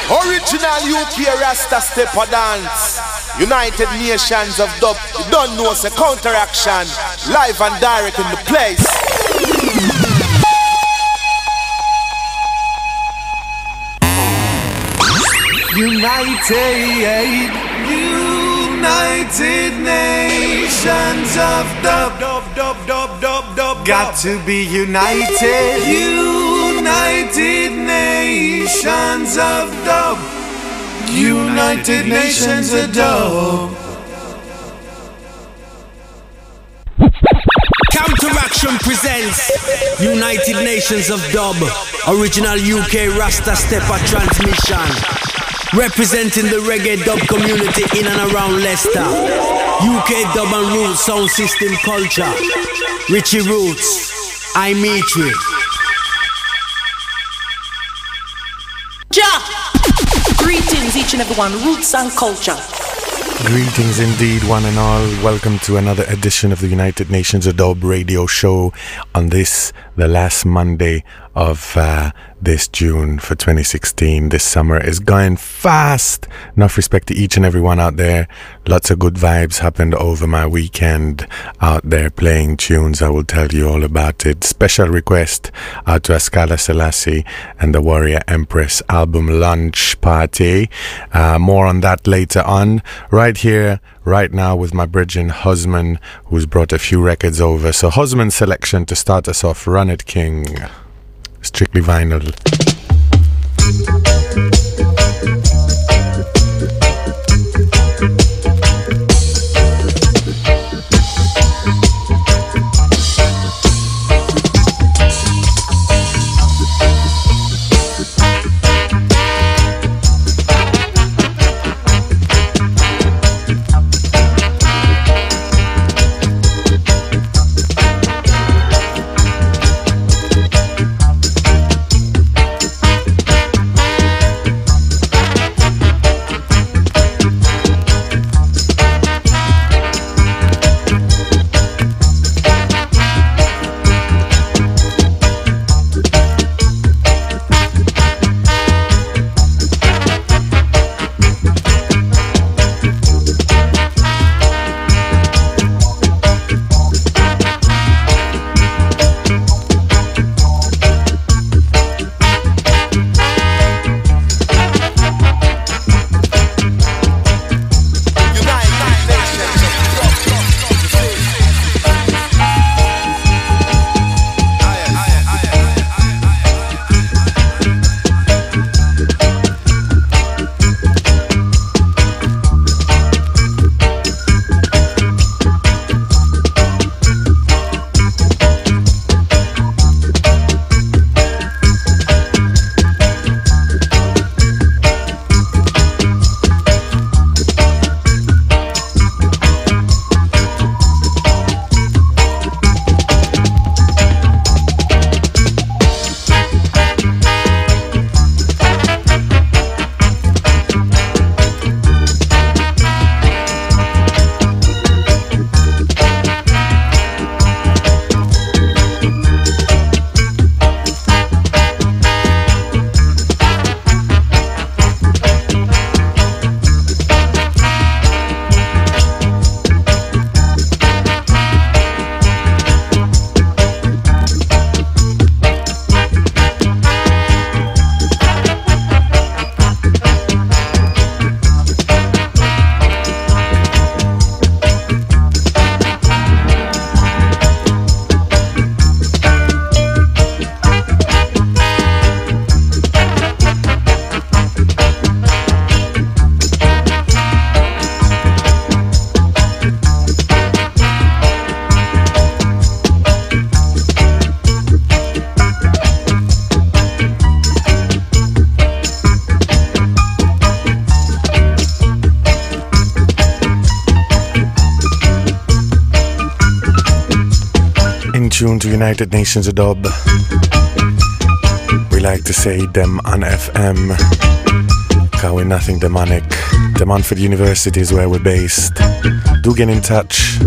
Original UK Rasta Stepper Dance. United Nations of Dub. You don't know, it's a counteraction. Live and direct in the place. United Nations of Dub. Got to be united. United Nations of Dub. United Nations of Dub. Counteraction presents United Nations of Dub. Original UK Rasta Stepper transmission. Representing the reggae dub community in and around Leicester. UK dub and roots sound system culture. Richie Roots, I'm Mitri. Ja! Greetings each and every one, roots and culture. Greetings indeed, one and all. Welcome to another edition of the United Nations of Dub radio show on this, the last Monday of this June for 2016. This summer is going fast. Enough respect to each and every one out there. Lots of good vibes happened over my weekend out there playing tunes. I will tell you all about it. Special request out to Askala Selassie and the Warrior Empress album launch party. More on that later on. Right here, right now with my bridging husband who's brought a few records over. So husband's selection to start us off, Run It King. Strictly vinyl. Tune to United Nations of Dub. We like to say them on FM, cause we're nothing demonic. The Montfort University is where we're based. Do get in touch.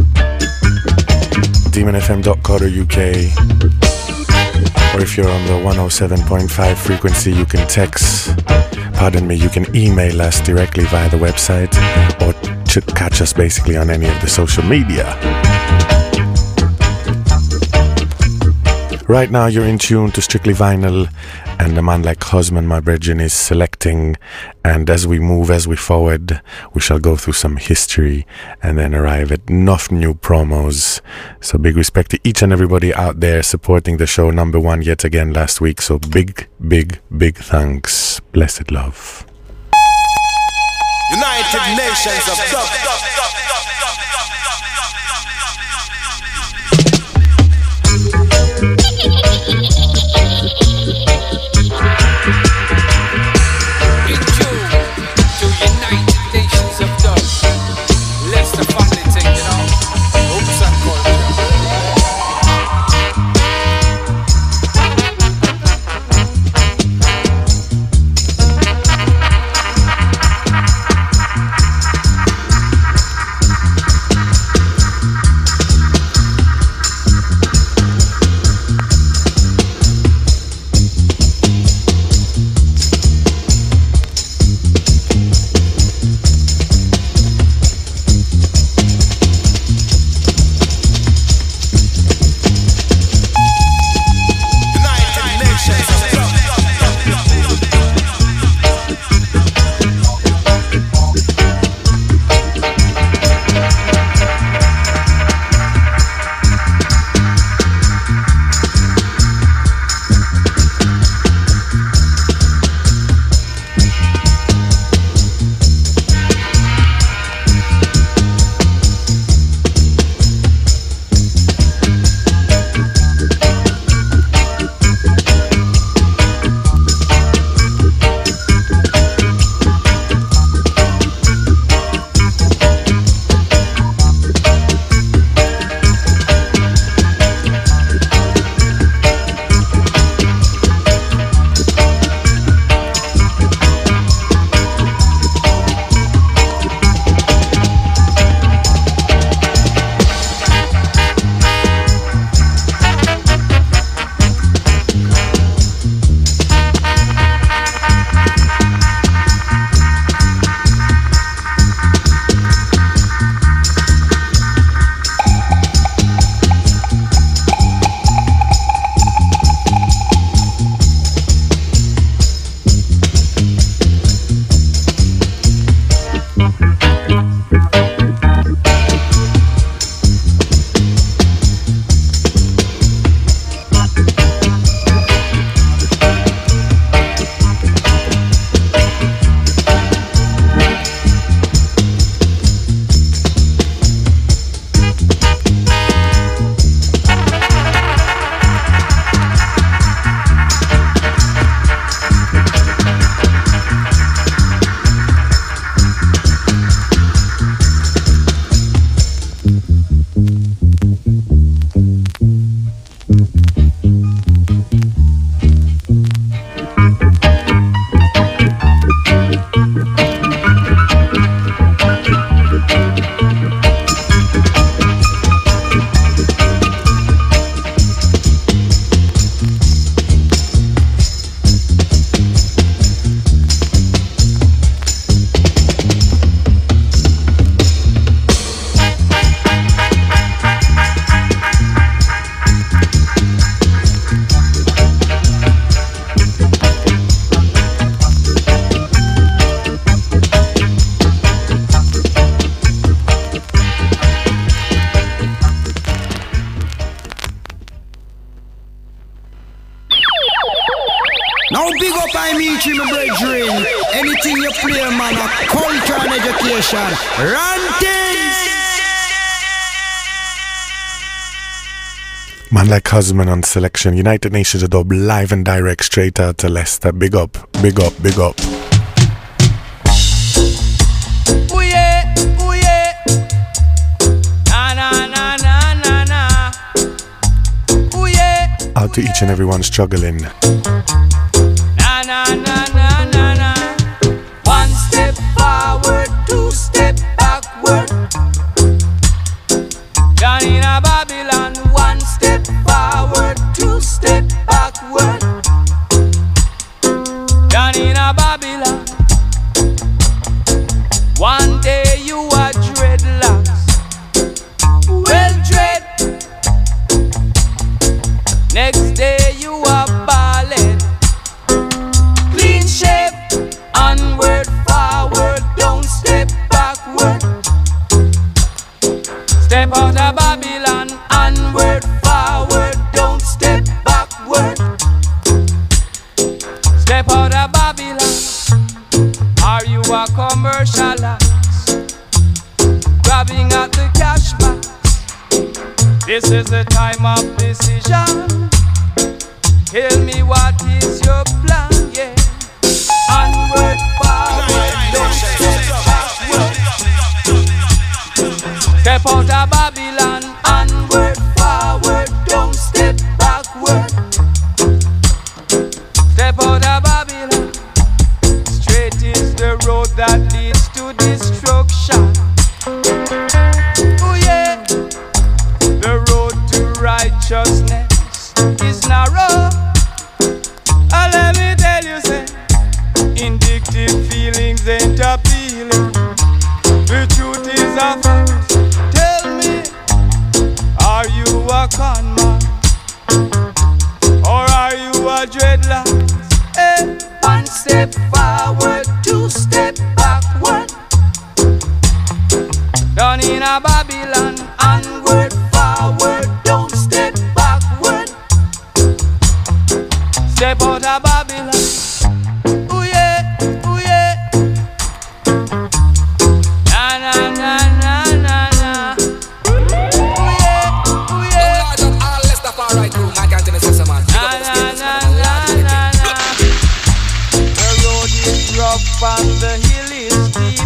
demonfm.co.uk, or if you're on the 107.5 frequency, you can text pardon me, you can email us directly via the website or catch us basically on any of the social media. Right now you're in tune to Strictly Vinyl, and a man like Husman, my brethren, is selecting, and as we forward, we shall go through some history and then arrive at enough new promos. So big respect to each and everybody out there supporting the show, number one yet again last week. So big thanks. Blessed love. United Nations of Dub. Now big up I meet you, my brethren. Anything you play, man, a culture and education. Ranting. Man like Husman on selection. United Nations of Dub, live and direct, straight out to Leicester. Big up, big up, big up. Ooh yeah, ooh yeah. Na na na na na na. Ooh yeah. Out to each and everyone struggling. Na na na na na na. One step forward, two step backward. Down in a Babylon, one step forward, two step backward. Down in a Babylon. This is the time of decision. Tell me what is your plan, yeah. Onward, forward, don't step backward. Step out of Babylon. Onward, forward, don't step backward. Step out of Babylon. Straight is the road that leads to destruction. Oh yeah, the road to righteousness is narrow. Let me tell you, say, indictive feelings ain't appealing. The truth is a fact. Tell me, are you a con man? Or are you a dreadlock? Hey, one step forward, two step backward. Down in a Babylon, onward, forward, don't step backward. Step out of Babylon. Ooh yeah, ooh yeah. Na na na na na na. Ooh yeah, ooh yeah. All left up all right, my can't say man. Na na na na na na. The road is rough and the hill is steep.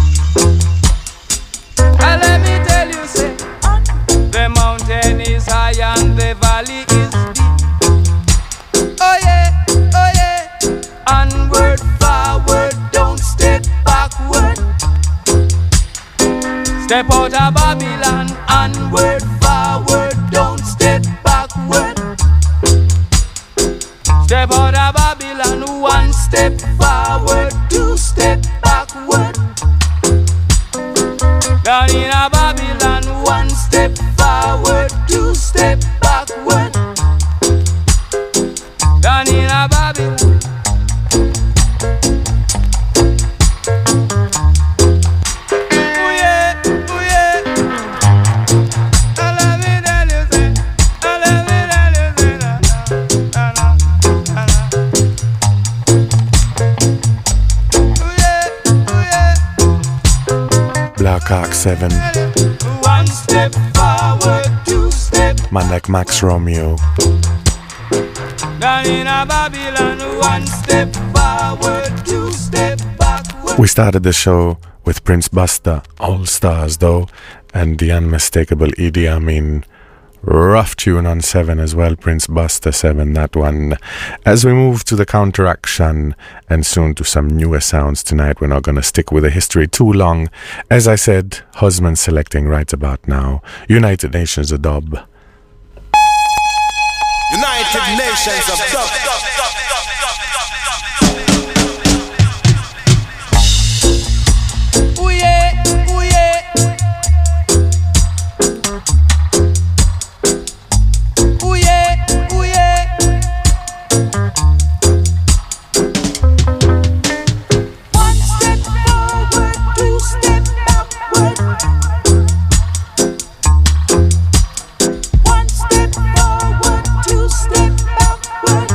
And let me tell you, say, the mountain is high and the valley is deep. Oh yeah, oh yeah. Onward, forward, don't step backward. Step out of Babylon. Onward, forward, don't step backward. Step out of Babylon. One step forward, two step backward. Down in a Babylon, one step forward, two step backward. Down in a Babylon. Ooh yeah, ooh yeah. Let me tell you, say, let me tell you, say, na na na na. Ooh yeah, ooh yeah. Black Hawk 7, One step forward, two step. man like Max Romeo. Down in a Babylon, one step forward, two step backward. We started the show with Prince Buster, All Stars though, and the unmistakable Idi Amin. Rough tune on 7 as well, Prince Buster 7, that one. As we move to the counteraction and soon to some newer sounds tonight, we're not going to stick with the history too long. As I said, husband selecting right about now, United Nations of Dub. United Nations of Dub. Ooh yeah, ooh yeah. Ooh yeah, ooh yeah. One step forward, two step backward. One step forward, two step backward.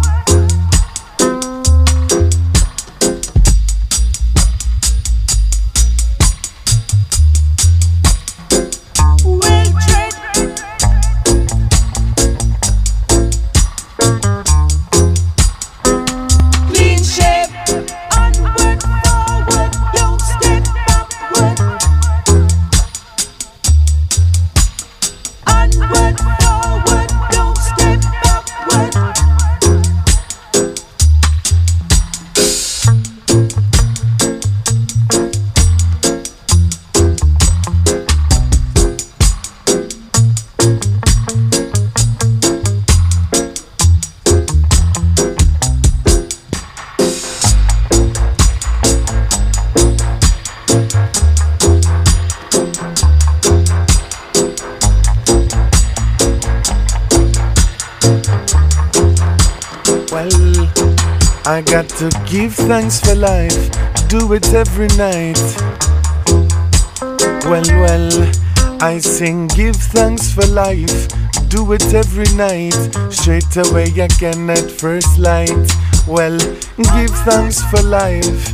Well tread. Clean shape. Onward, forward, don't step backward. Onward, forward, don't step backward. Well, I got to give thanks for life, do it every night. Well, I sing give thanks for life, do it every night. Straight away again at first light. Well, give thanks for life.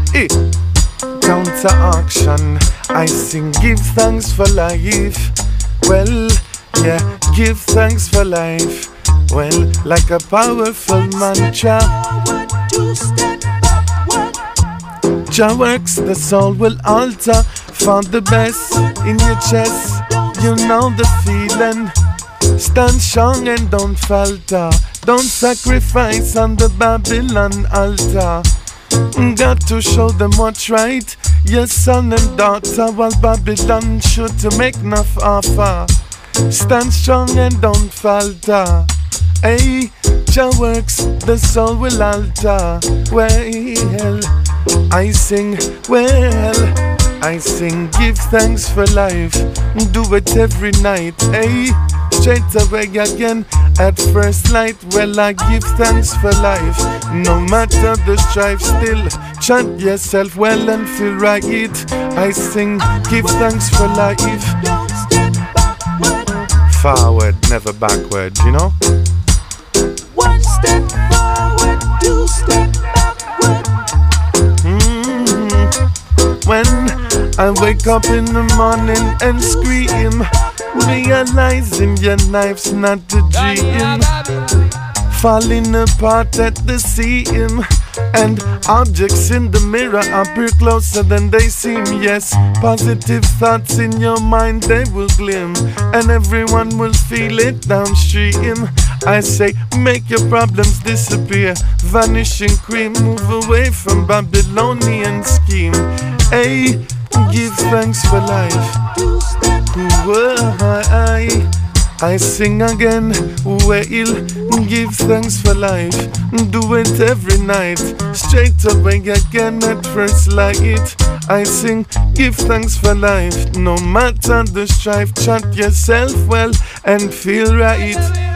Counter auction, I sing give thanks for life. Well, yeah, give thanks for life. Well, like a powerful mantra. Jah works, the soul will alter. Found the best in your chest. You know the feeling. Stand strong and don't falter. Don't sacrifice on the Babylon altar. Got to show them what's right. Your son and daughter, while Babylon should to make enough offer. Stand strong and don't falter. Hey, Jah works, the soul will alter. Well, I sing, I sing, give thanks for life. Do it every night. Hey, straight away again at first light. Well, I give thanks for life. No matter the strife, still chant yourself well and feel right. I sing, give thanks for life. Forward, never backward, you know? One step forward, two step backward. When I wake up in the morning and scream, realizing your life's not a dream, falling apart at the seam, and objects in the mirror appear closer than they seem. Yes, positive thoughts in your mind, they will gleam, and everyone will feel it downstream. I say, make your problems disappear. Vanishing cream, move away from Babylonian scheme. Hey, give thanks for life. I sing again. Well, give thanks for life. Do it every night. Straight away again at first light. I sing, give thanks for life. No matter the strife, chant yourself well and feel right.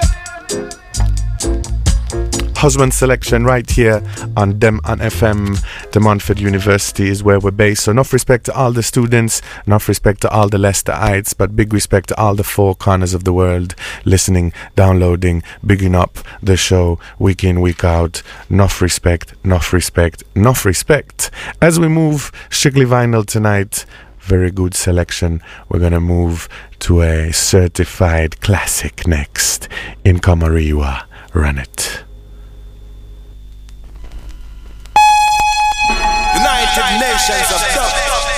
Husband selection right here on Dem and FM. De Montfort University is where we're based. So enough respect to all the students, enough respect to all the Leicesterites, but big respect to all the four corners of the world listening, downloading, bigging up the show week in, week out. Enough respect, enough respect, enough respect. As we move strictly vinyl tonight, very good selection. We're gonna move to a certified classic next. In Kamariwa, run it. United Nations of Dub.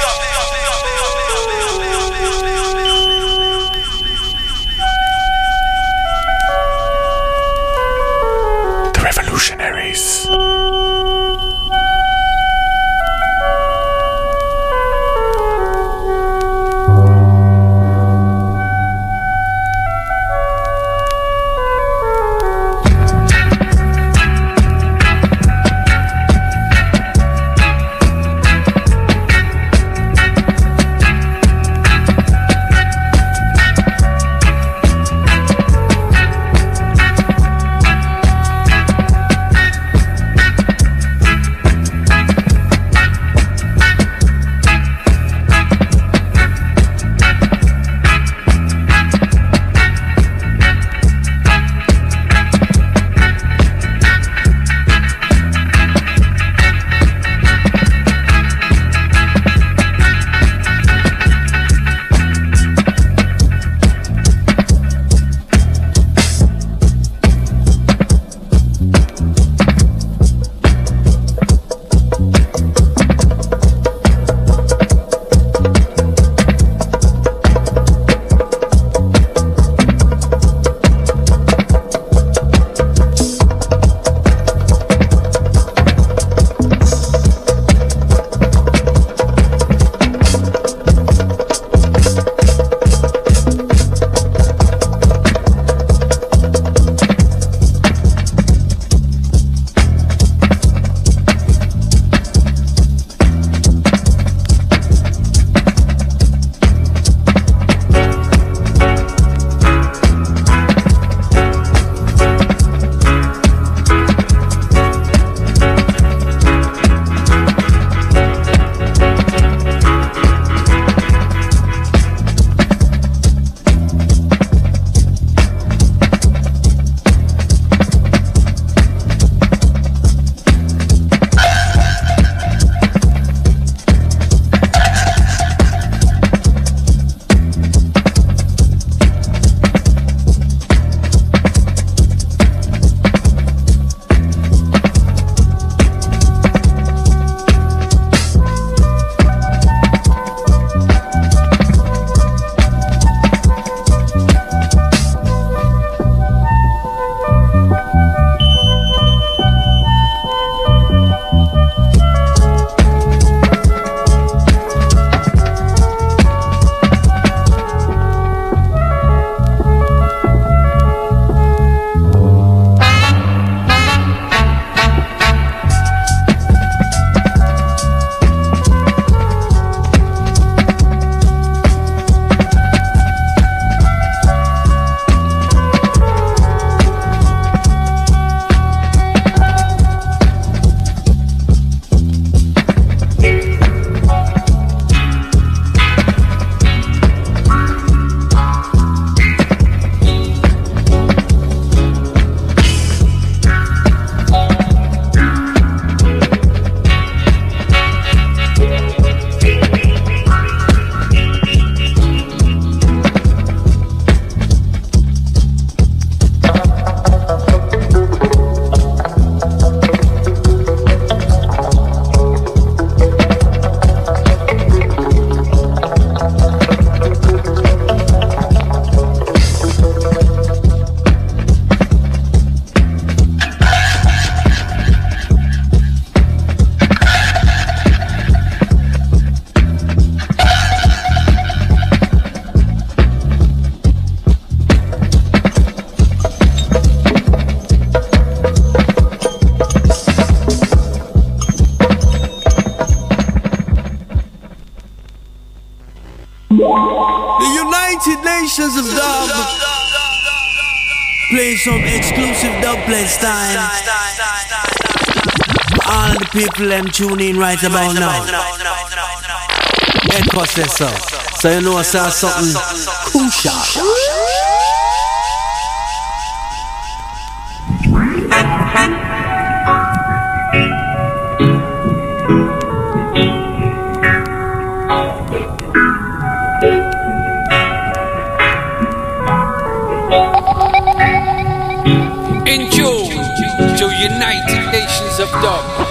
The Revolutionaries. The United Nations of Dub. Play some exclusive dub play style. All the people them tune in right about now. Echo says so. So you know I saw something crucial. In June to United Nations of Dub.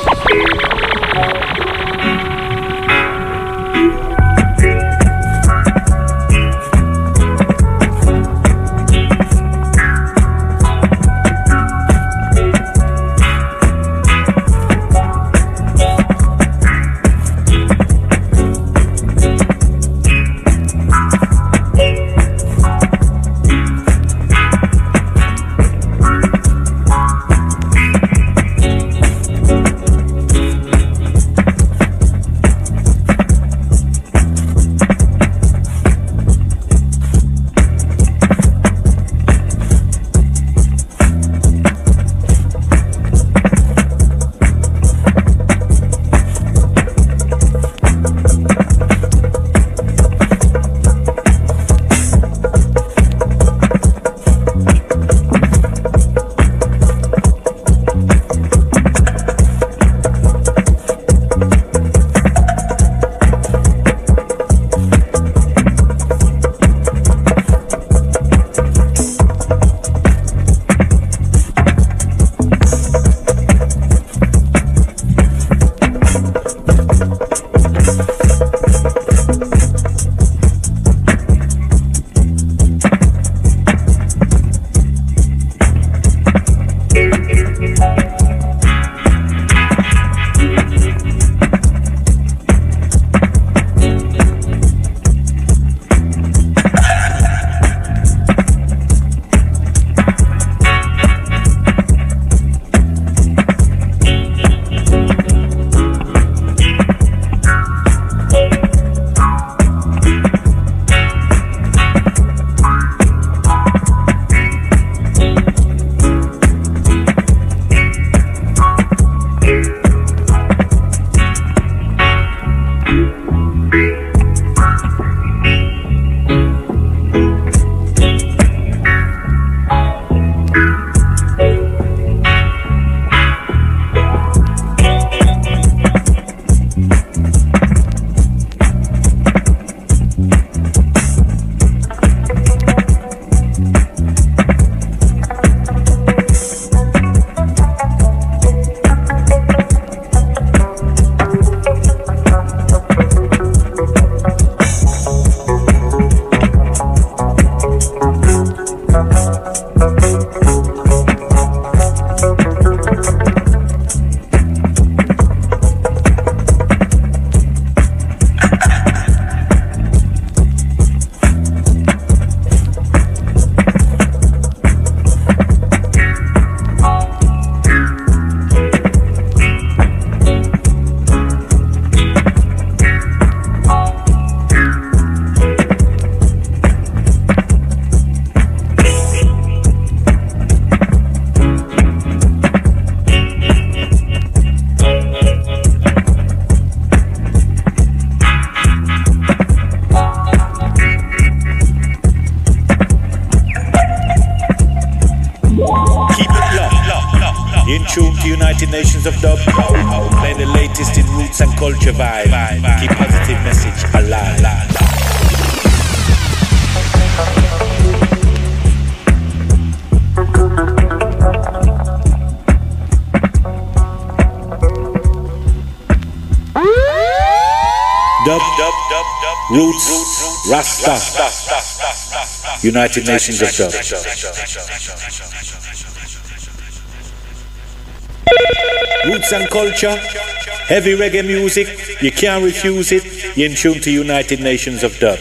United Nations of Dub. Play the latest in roots and culture vibe. Keep positive message alive. Dub, roots, Rasta, United Nations of Dub. Roots and culture, heavy reggae music, you can't refuse it. You're in tune to United Nations of Dub.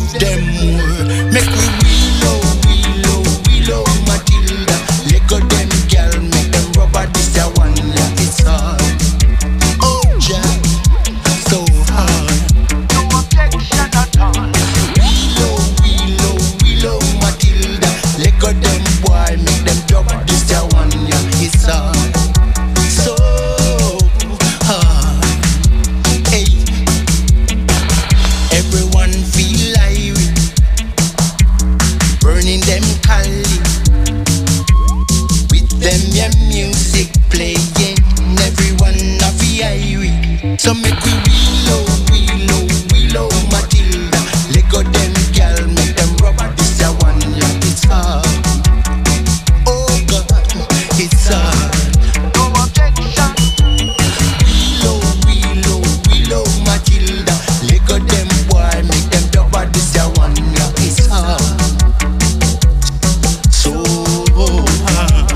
give them more. Make we willow, Matilda. Let go them girl, make them rubber this a one, yeah, it's hard. Oh, Jack, so hard. No objection at all. Willow, Matilda. Let go them boy, make them rubber this a one, yeah, it's hard. So hard. Hey, everyone feel like burning them cali. Them your music playing, everyone of the irie. So make we willow, Matilda. Let go them girl, make them rubber this a one, yeah, it's hard. Oh God, it's hard. No objection. Willow, Matilda. Let go them boy, make them rubber this a one, yeah, it's hard. So hard.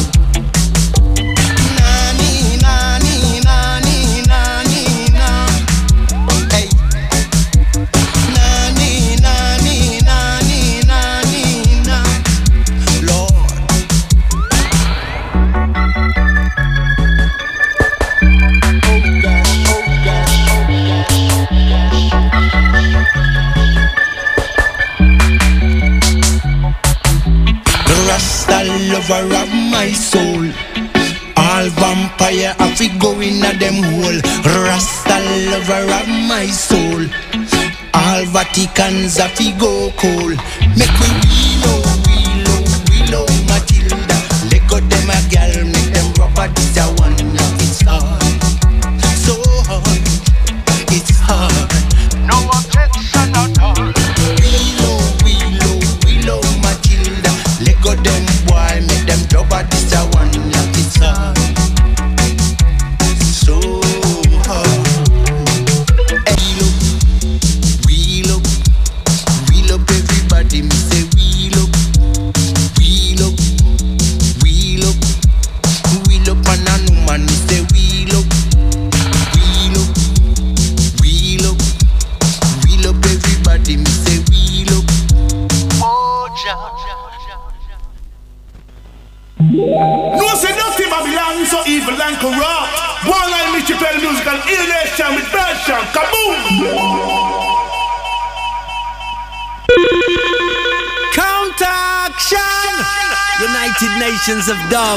Lover of my soul, all vampire have to go in a them hole. Rasta lover of my soul, all Vaticans have to go cold. Make we willow, Matilda. Let go them a girl, make them rubber this a one. It's hard, so hard, it's hard. No objection at all. Willow, Matilda. Let go them boy, make them rubber this a one, yeah, it's hard. So hard. Hey, wheel up, everybody, me say wheel up, and a no man, me say wheel up, everybody, me say wheel up. Oh, Jah. No say nothing Babylon so evil and corrupt. One line Mr. Play the musical illnation with passion. Kaboom! Counteraction! United Nations of Dub.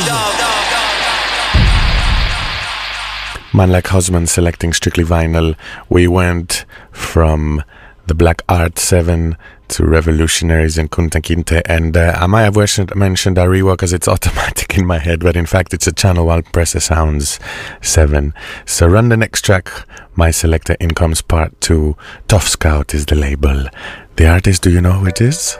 Man like Husband selecting strictly vinyl. We went from the Black Art 7 to Revolutionaries and Kunta Kinte, and I might have mentioned Ariwa because it's automatic in my head, but in fact it's a Channel 1 Pressure Sounds 7. So run the next track. My selector in comes part 2. Tough Scout is the label. The artist, do you know who it is?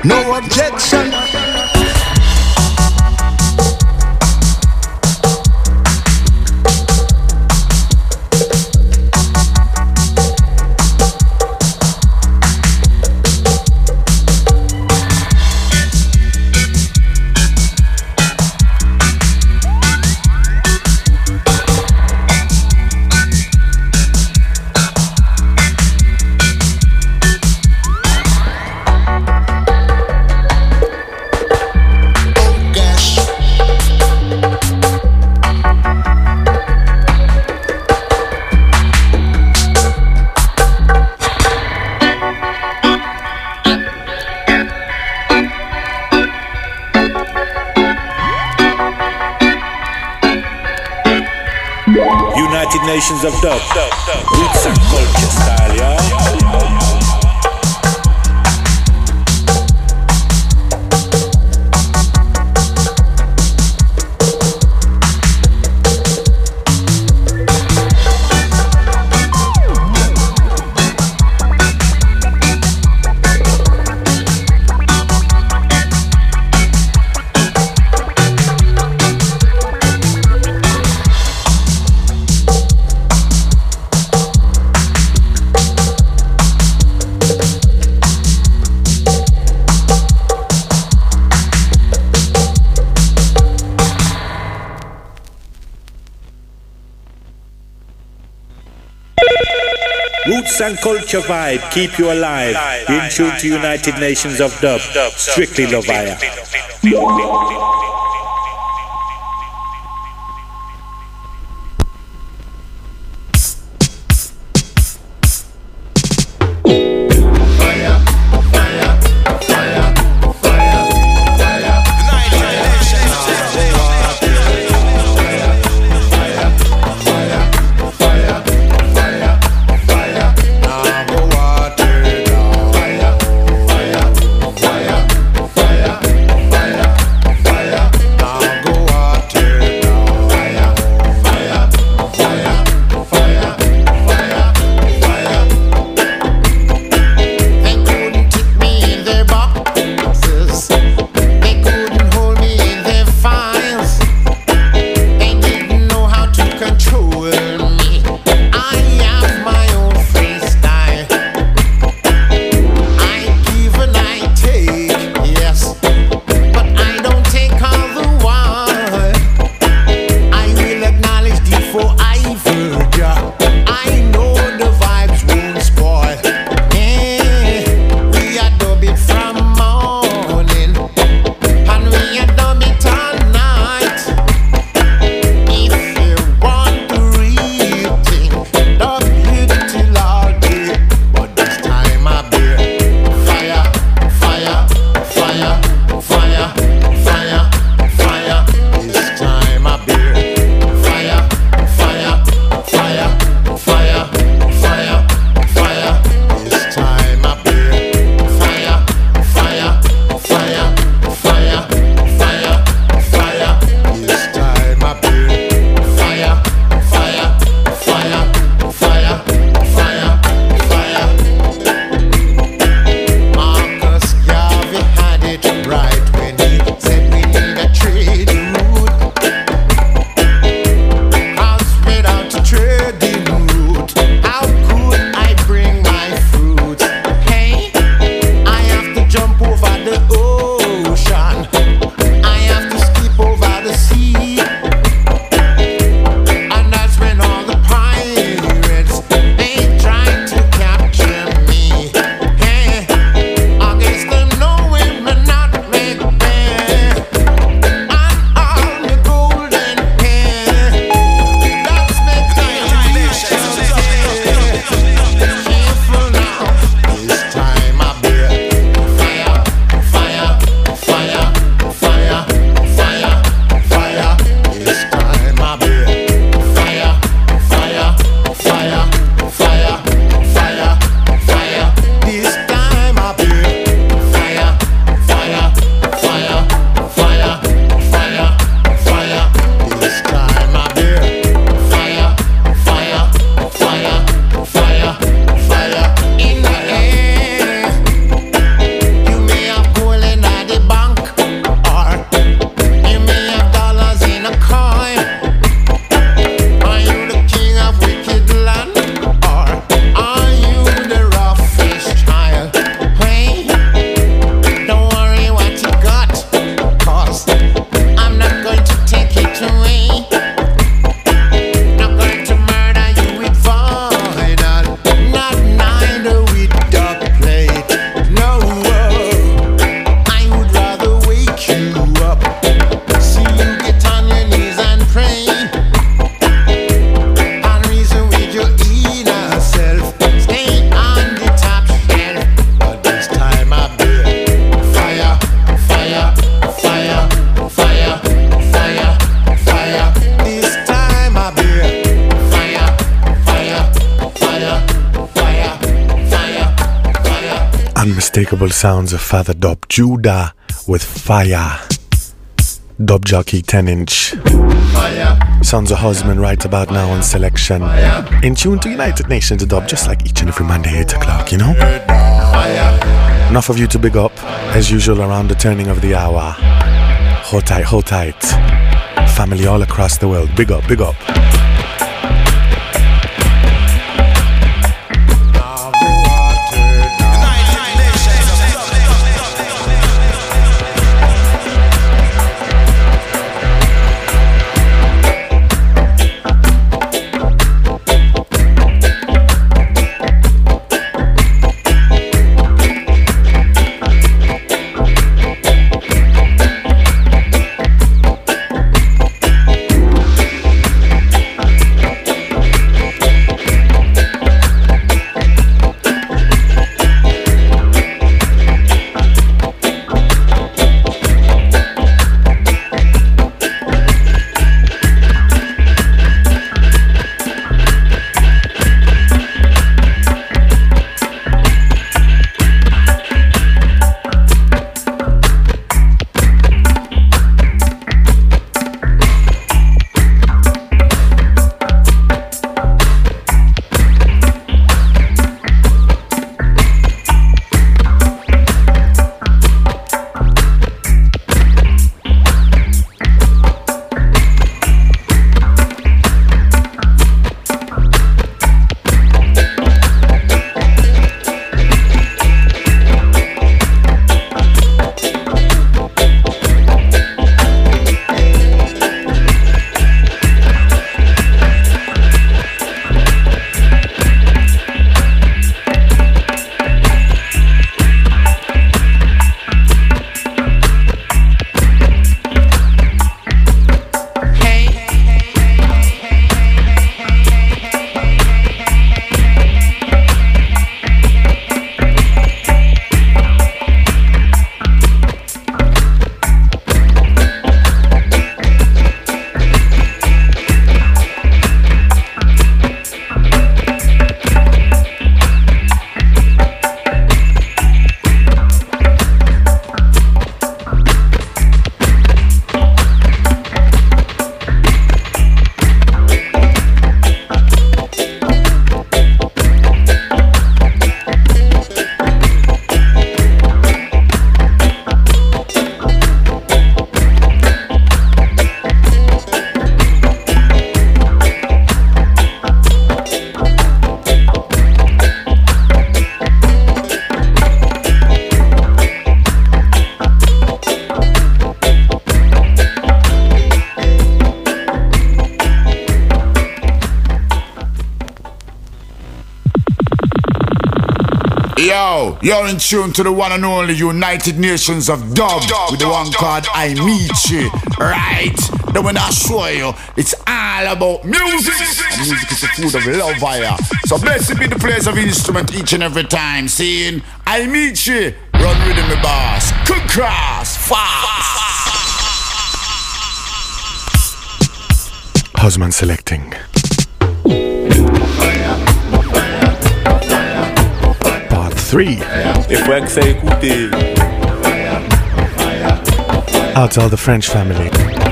no objection. United Nations of Dub, roots and culture style, yeah. Roots and culture vibe, keep you alive. In tune to United Nations of Dub, strictly Lovaya. Fire. unmistakable sounds of Father Dub Judah with Fire. Dub jockey 10-inch. Sons of Husband right about now on selection. In tune to United Nations Dub, just like each and every Monday 8 o'clock, you know? Enough of you to big up, as usual around the turning of the hour. Hold tight, hold tight. Family all across the world, big up, big up. Yo, you're in tune to the one and only United Nations of Dub with the one called I Meet You, right? Then when I show you, it's all about music. And music is the food of love, fire. So blessed be the place of instrument each and every time. Saying, I meet you, run rhythm me boss, cook cross, fast. Husband selecting. Part 3. Out to all the French family.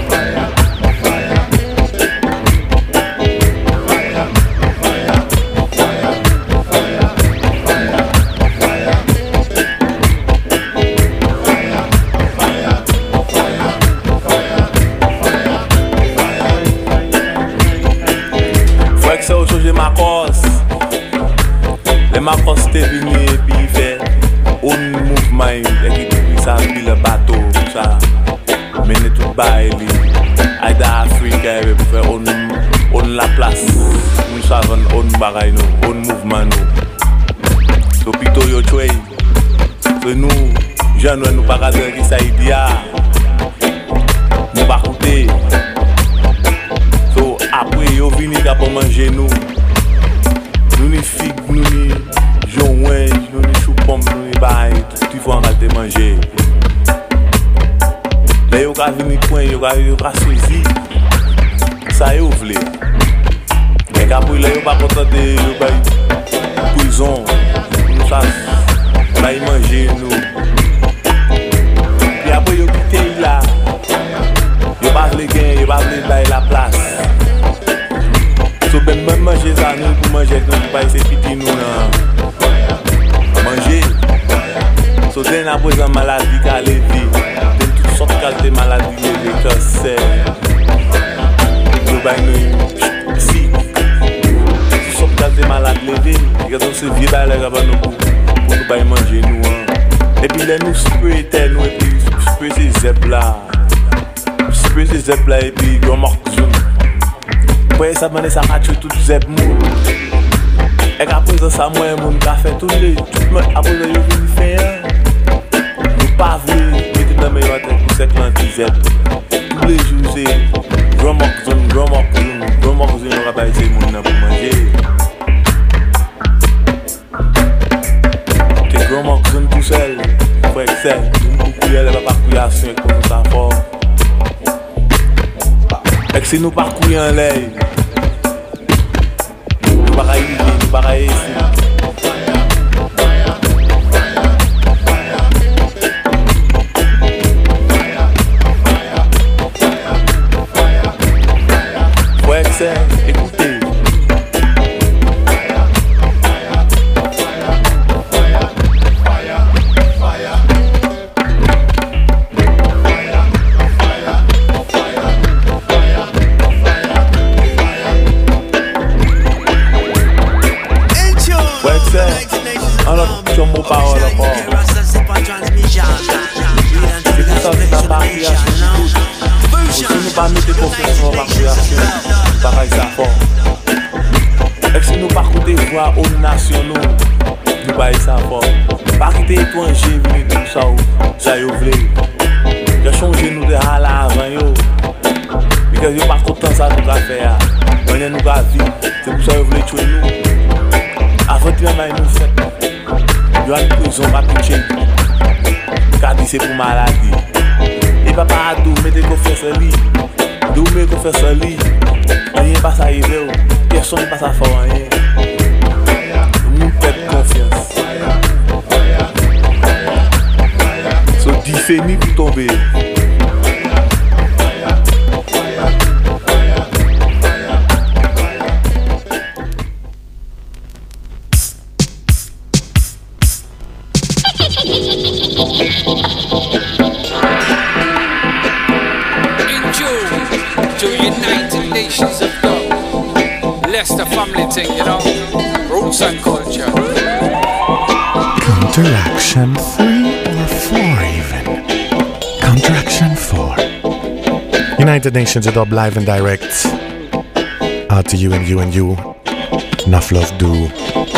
Marcos te venu et puis il fait un mouvement et puis ça puis le bateau ça mener tout bail Aida Africa pour faire on la place nous savons on bagaille nous on mouvement nous so pito yo choy so nous jeunes nous pas garder qui ça idea nous pas coûter so après yo vini pour manger nous ni figues, nous ni joint, nous ni chou-pomme, nous ni bail, tout il faut en rester manger. Là, yo ka vini coin, yo ka choisi. Ça yo vle. Et après là yo pas content de yo bail prison. Nous ça va y manger nous. Puis après yo quitte là. Yo pas les gains, yo pas les bailler la place. So ben même manger ça nous pour manger nous pas c'est petit nous là. Manger. So den après une maladie qu'a levé. Den toutes sortes de maladies levé cancer. Yo bailler nous si. Toutes sortes de maladies levé. Et quand on se vient bailler là pour nous bailler manger nous. Et puis là nous spray terre nous et puis spray ces zèbres là. Spray ces zèbres là et puis on marque zone. Après ça m'a ça match tout zèbre mou. Et après ça moi mon café tout le tout monde après yo vinn faire. Nous pas vu mettre dans mes tête pour cette zèbre. Tous les jours c'est grand marque zone on va pas essayer mon pour manger. T'es grand marque zone tout seul. Faut excel, nous couiller la parcouillation pour nous ça fort. Et si nous parcouillons en l'air, nous pareil ici. Ouais, c'est, écoutez. Parole encore. C'est pour ça que ta participation si nous pas mettre confiance en participation, pareil ça fort. Et si nous pas côté voix aux nationaux, nous pas ça fort. Pas quitter étranger venir tout ça yo vle. Je changer nous de à l'avant yo. Parce que yo pas content ça nous va faire. On nous va vivre. C'est pour ça yo vle tuer nous. Avant de nous fait. Yo a une prison rapide, car c'est pour maladie. Et papa a tout, mettez confiance en lui. D'où mettez confiance en lui. Rien passe à arriver, personne passe à faire rien. Nous perdons confiance. So diffé pour tomber. The family thing, you know, roots and culture. Counteraction 3 or 4 even. Counteraction 4. United Nations of Dub live and direct. Out to you and you and you. Enough love do.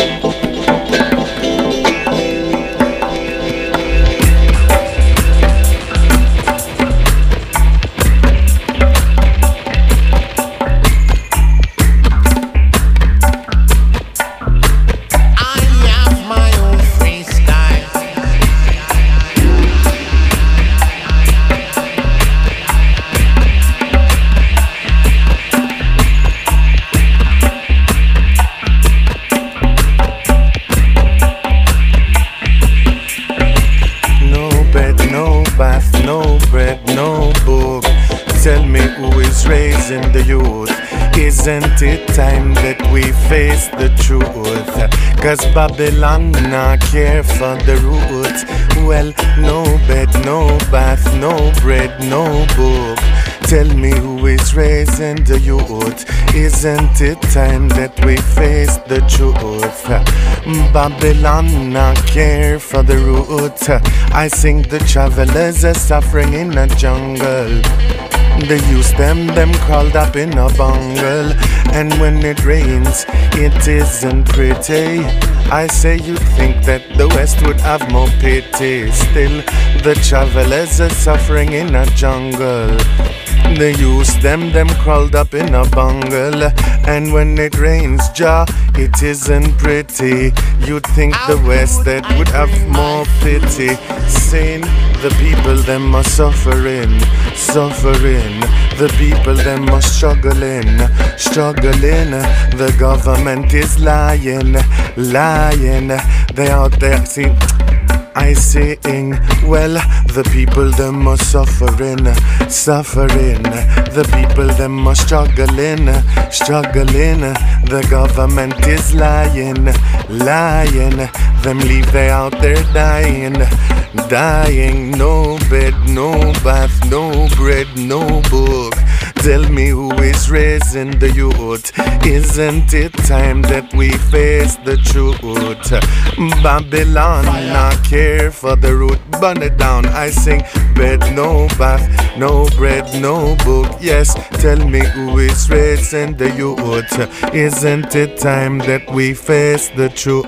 Isn't it time that we face the truth? Cause Babylon not care for the roots. Well, no bed, no bath, no bread, no book. Tell me who is raising the youth? Isn't it time that we face the truth? Babylon not care for the root. I sing the travelers are suffering in a jungle. They use them crawled up in a bungle. And when it rains, it isn't pretty. I say you'd think that the West would have more pity. Still, the travelers are suffering in a jungle. They use them crawled up in a bungle. And when it rains, Jah, it isn't pretty. You'd think the West that would have more pity. Saying the people them are suffering. The people them are struggling. The government is lying. They out there, see, I sing. Well, the people them are suffering. The people them are struggling. The government is lying. Them leave they out there dying. No bed, no bath, no bread, no book. Tell me who is raising the youth. Isn't it time that we face the truth? Babylon not care for the root. Burn it down, I sing. Bed, no bath, no bread, no book. Yes, tell me who is raising the youth. Isn't it time that we face the truth?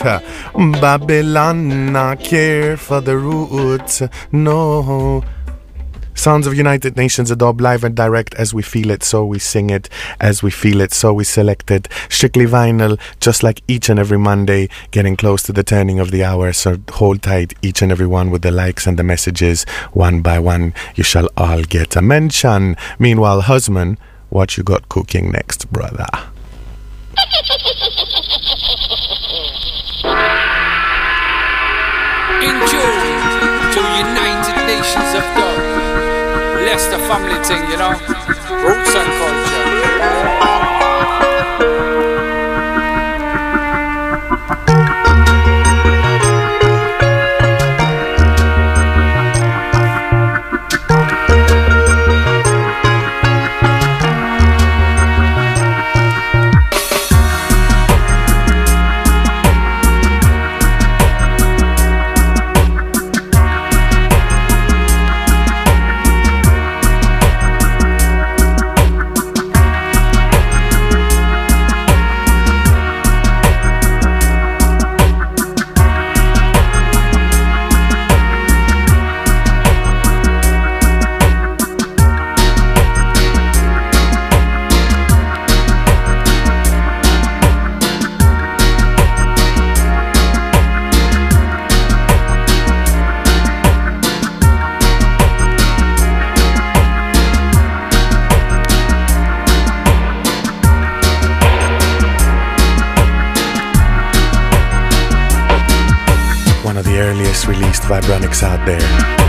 Babylon not care for the root. No. Sounds of United Nations of Dub, live and direct. As we feel it, so we sing it. As we feel it, so we select it. Strictly vinyl, just like each and every Monday, getting close to the turning of the hour. So hold tight, each and every one, with the likes and the messages. One by one, you shall all get a mention. Meanwhile, husband, what you got cooking next, brother? Enjoy to United Nations of Dub. Leicester family thing, you know. Roots and culture. Released Vibronics out there.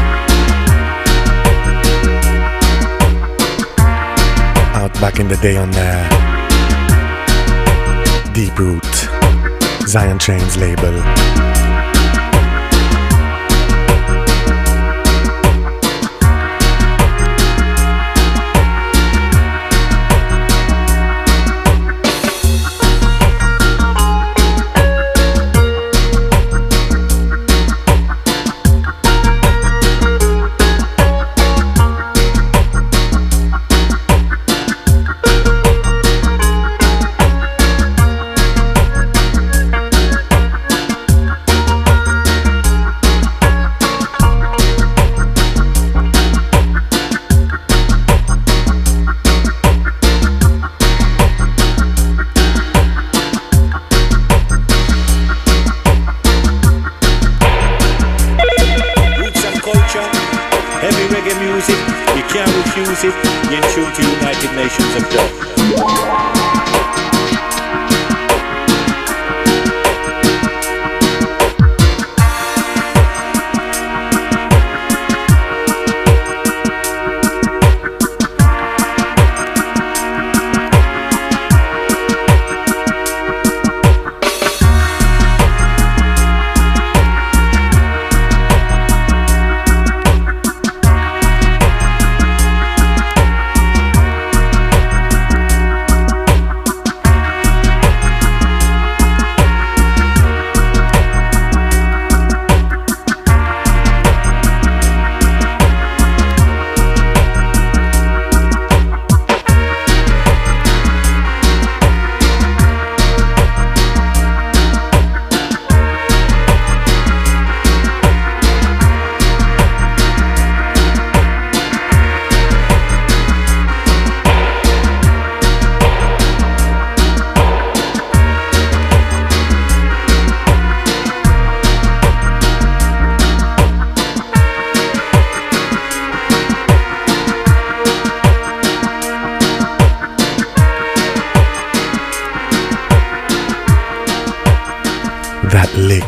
Out back in the day on Deep Root, Zion Chains label.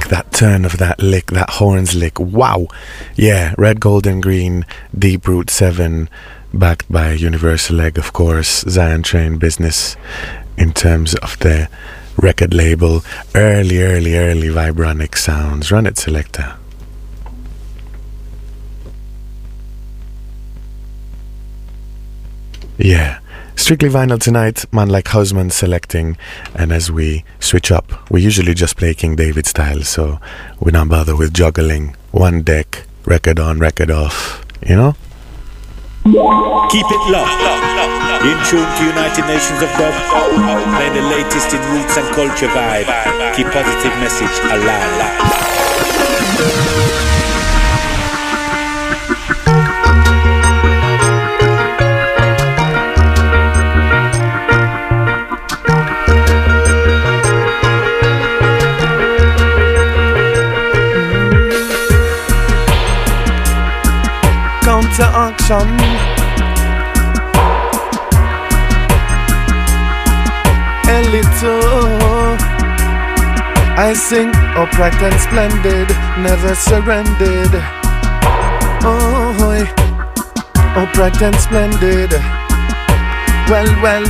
lick, that turn of that lick, that horns lick. Wow. Yeah, Red, Gold and Green, Deep Root 7, backed by Universal Leg, of course, Zion Train Business in terms of the record label. Early Vibronic sounds. Run it, selector. Yeah. Strictly vinyl tonight, man like Husman selecting, and as we switch up, we usually just play King David style, so we don't bother with juggling. One deck, record on, record off, you know? Keep it locked. In tune to United Nations of Dub. Playing the latest in roots and culture vibe. Keep positive message alive. To auction. Elito, I sing upright and splendid, never surrendered. Oh, upright and splendid. Well,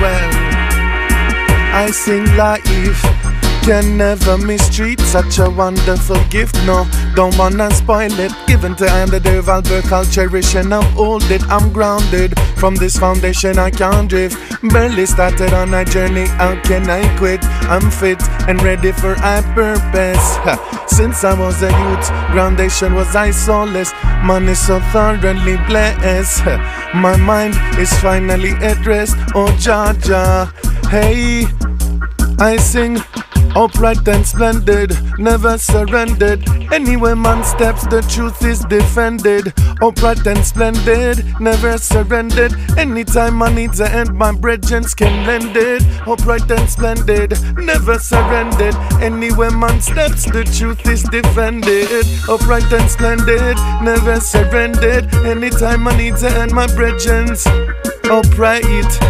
I sing life. Can never mistreat such a wonderful gift. No, don't wanna spoil it. Given to hand the devil birth, I'll cherish and uphold it. I'm grounded from this foundation, I can't drift. Barely started on a journey, how can I quit? I'm fit and ready for a purpose. Since I was a youth, groundation was I solace. Man is so thoroughly blessed. My mind is finally at rest. Oh, Jaja, hey, I sing upright and splendid, never surrendered. Anywhere man steps, the truth is defended. Upright and splendid, never surrendered. Anytime I need to end, my brethren can lend it. Upright and splendid, never surrendered. Anywhere man steps, the truth is defended. Upright and splendid, never surrendered. Anytime I need to end, my brethren upright.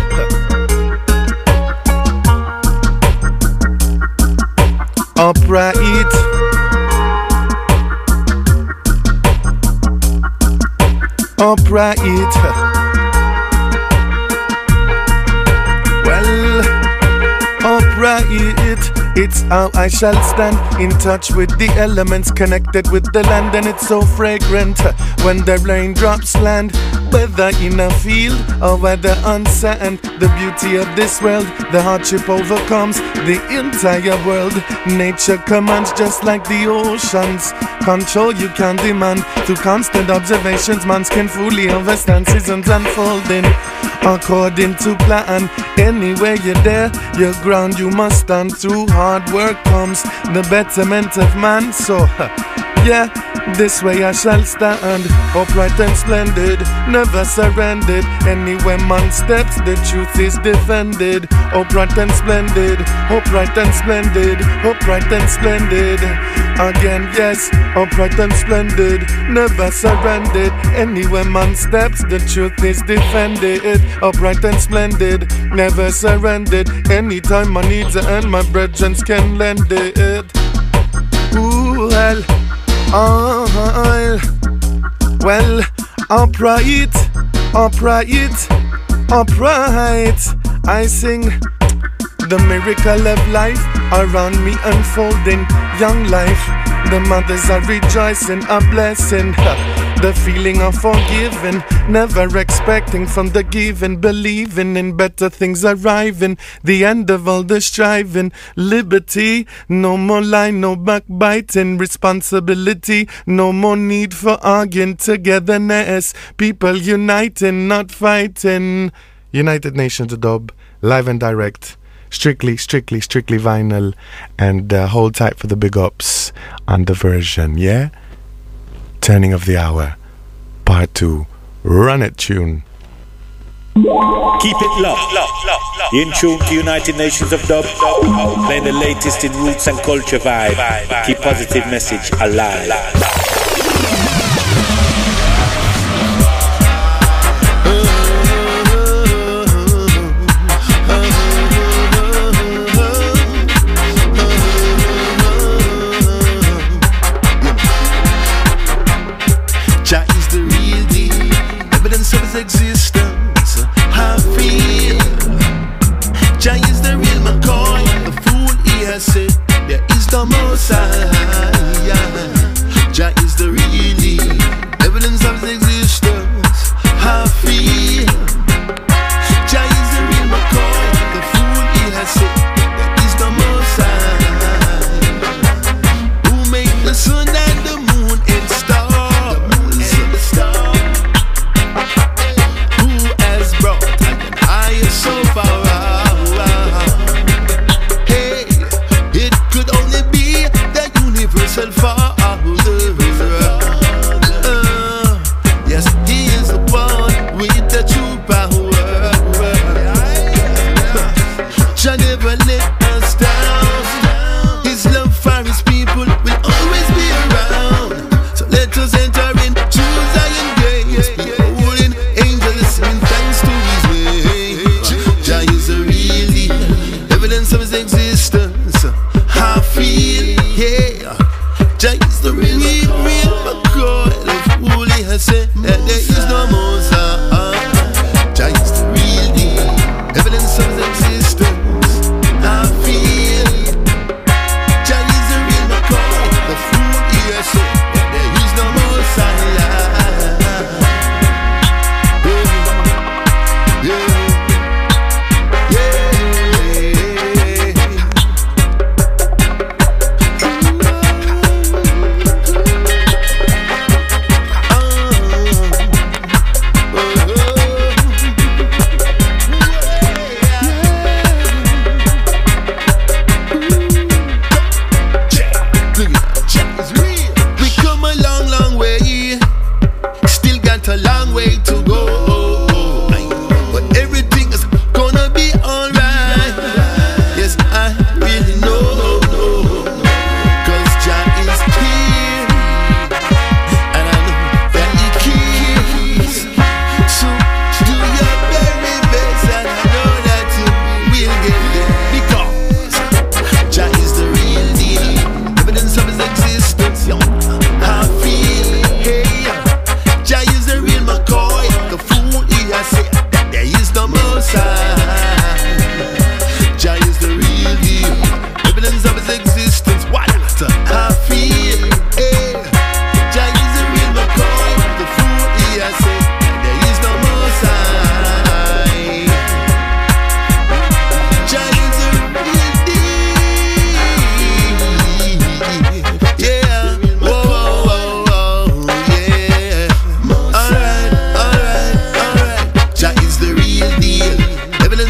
Upright. Upright. Well, upright. It's how I shall stand, in touch with the elements, connected with the land, and it's so fragrant when the raindrops land. Whether in a field or whether on sand, the beauty of this world, the hardship overcomes the entire world. Nature commands just like the oceans. Control you can demand through constant observations. Man can fully understand seasons unfolding according to plan. Anywhere you're there, your ground you must stand. Through hard work comes the betterment of man. So yeah, this way I shall stand, upright and splendid, never surrendered. Anywhere man steps, the truth is defended. Upright and splendid, upright and splendid, upright and splendid. Again, yes, upright and splendid, never surrendered. Anywhere man steps, the truth is defended. Upright and splendid, never surrendered. Anytime I need to earn, my brethren can lend it. Ooh, well, upright, upright, upright. I sing the miracle of life around me unfolding. Young life, the mothers are rejoicing, a blessing. The feeling of forgiving, never expecting from the giving, believing in better things arriving. The end of all the striving, liberty, no more lie, no backbiting, responsibility, no more need for arguing, togetherness, people uniting, not fighting. United Nations Dub, live and direct. Strictly vinyl, and hold tight for the big ups on the version, yeah? Turning of the Hour, Part 2. Run it, tune. Keep it locked. In tune to United Nations of Dub. Playing the latest in roots and culture vibe. Keep positive message alive.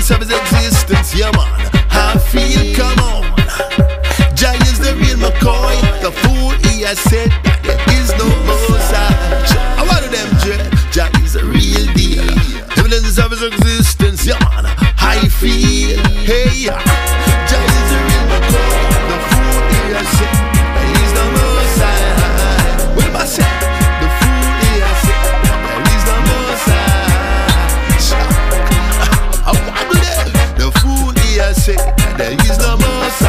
Evidence of his existence, yeah man. I feel, come on. Jah is the real McCoy. The fool he has said that there is no Moses. I want them dread. Jah is the real deal. Evidence of his existence, yeah man. I feel, hey. Jah is the real McCoy. The fool he has said that he's the Moses. What am I saying? The fool he has said that he's the Moses. I want them. The fool he has said that there is no Moses.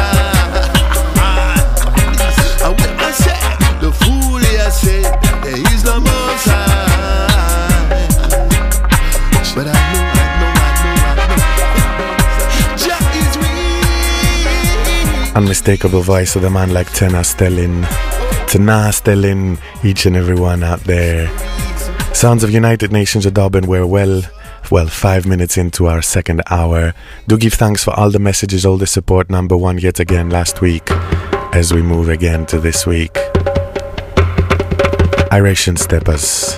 The fool here said that there is no Most High. But I know Jah is real. Unmistakable voice of the man like Tana Stelling, each and every one out there. Sounds of United Nations of Dublin. We're well 5 minutes into our second hour. Do give thanks for all the messages, all the support. Number one yet again last week, as we move again to this week. Iration Steppers.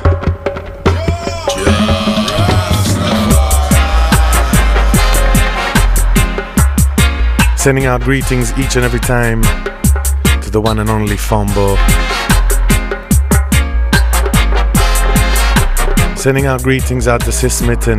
Sending out greetings each and every time to the one and only Fombo. Sending out greetings out to Sis Mitten.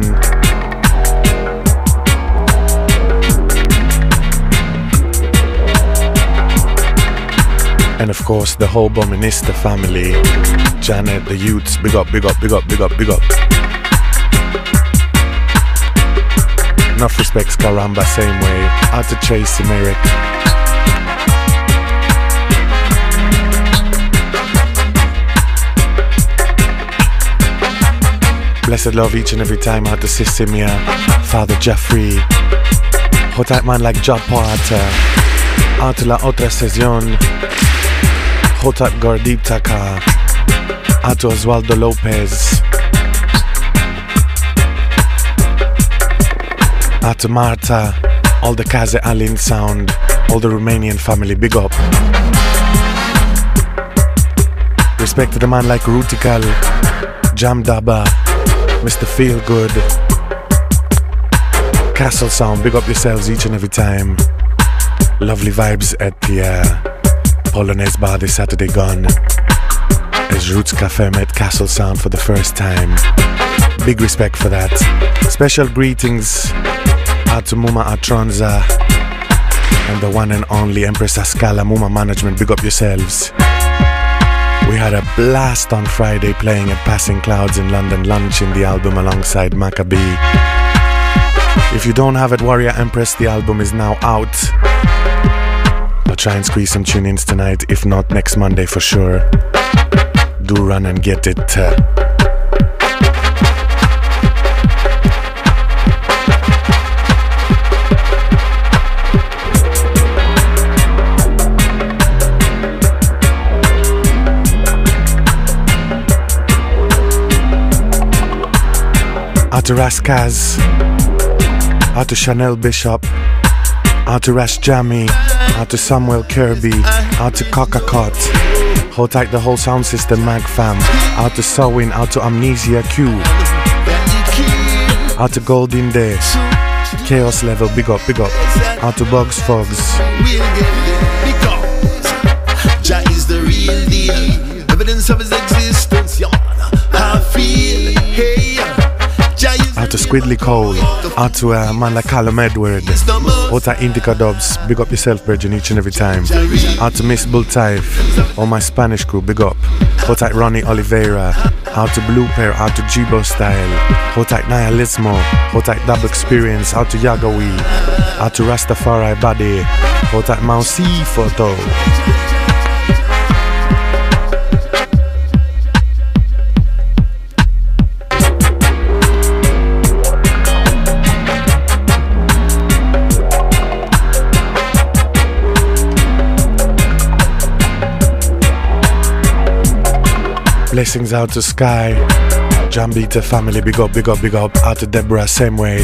And of course the whole Bominista family. Janet, the youths, big up, big up, big up, big up, big up. Enough respects Karamba, same way. Out to Chase Merrick. Blessed love each and every time out to Sissimia, Father Jeffrey. Hot type man like Job Potter. Out to la otra sesión. Hot type Gardip Taka. Out to Oswaldo Lopez. Out to Marta. All the Kaze Alin sound. All the Romanian family, big up. Respect to the man like Rutikal, Jam Daba, Mr. Feelgood, Castle Sound, big up yourselves each and every time. Lovely vibes at the Polonaise Bar this Saturday gone. As Roots Cafe met Castle Sound for the first time. Big respect for that. Special greetings out to Muma Atronza and the one and only Empress Ascala Muma Management, big up yourselves. We had a blast on Friday playing at Passing Clouds in London, launching the album alongside Maccabee. If you don't have it, Warrior Empress, the album is now out. I'll try and squeeze some tune-ins tonight, if not next Monday for sure. Do run and get it. Out to Raskaz, out to Chanel Bishop, out to Rash Jammy, out to Samuel Kirby, out to Cockacot. Hold tight the whole sound system, Mag Fam. Out to Sawin, out to Amnesia Q, out to Golden Day, Chaos Level, big up, big up. Out to Bugs Fogs. Jah is the real deal. Evidence of his existence, yeah. I feel, hey. Out to Squidly Cole, out to a man like Callum Edward, out to Indica Dubs, big up yourself, Bridget, each and every time. Out to Miss Bulltype, all my Spanish crew, big up. Out to Ronnie Oliveira, out to Blue Pair, out to Jibo Style, out to Nihilismo, out to Double Experience, out to Yagawi, out to Rastafari Body, out to Mausi Photo. Blessings out to Sky, Jambita family, big up, big up, big up. Out to Deborah, same way.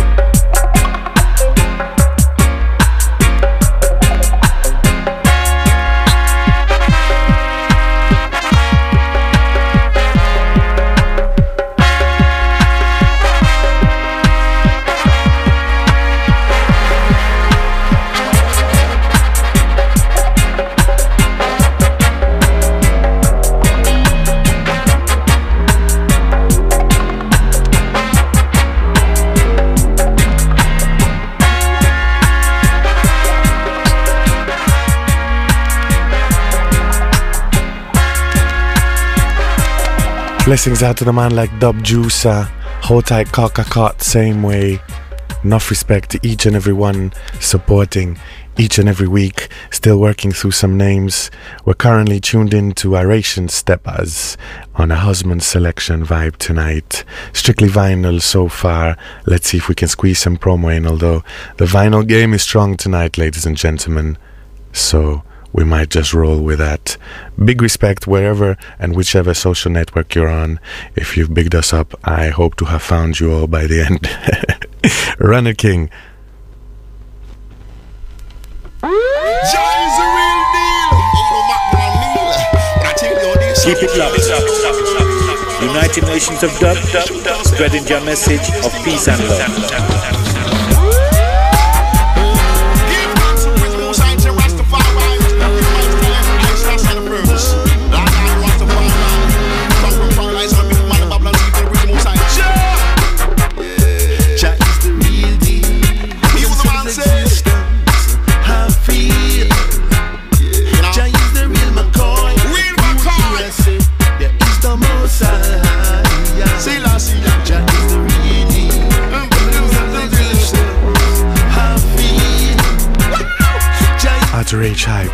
Blessings out to the man like Dub Juicer, Hold Tight Cockacot, same way. Enough respect to each and every one supporting each and every week. Still working through some names. We're currently tuned in to Aeration Steppers on a husband selection vibe tonight. Strictly vinyl so far. Let's see if we can squeeze some promo in, although the vinyl game is strong tonight, ladies and gentlemen. So we might just roll with that. Big respect wherever and whichever social network you're on. If you've bigged us up, I hope to have found you all by the end. Runner King. Keep it locked. United Nations of Dub, spreading your message of peace and love. Rage Hype.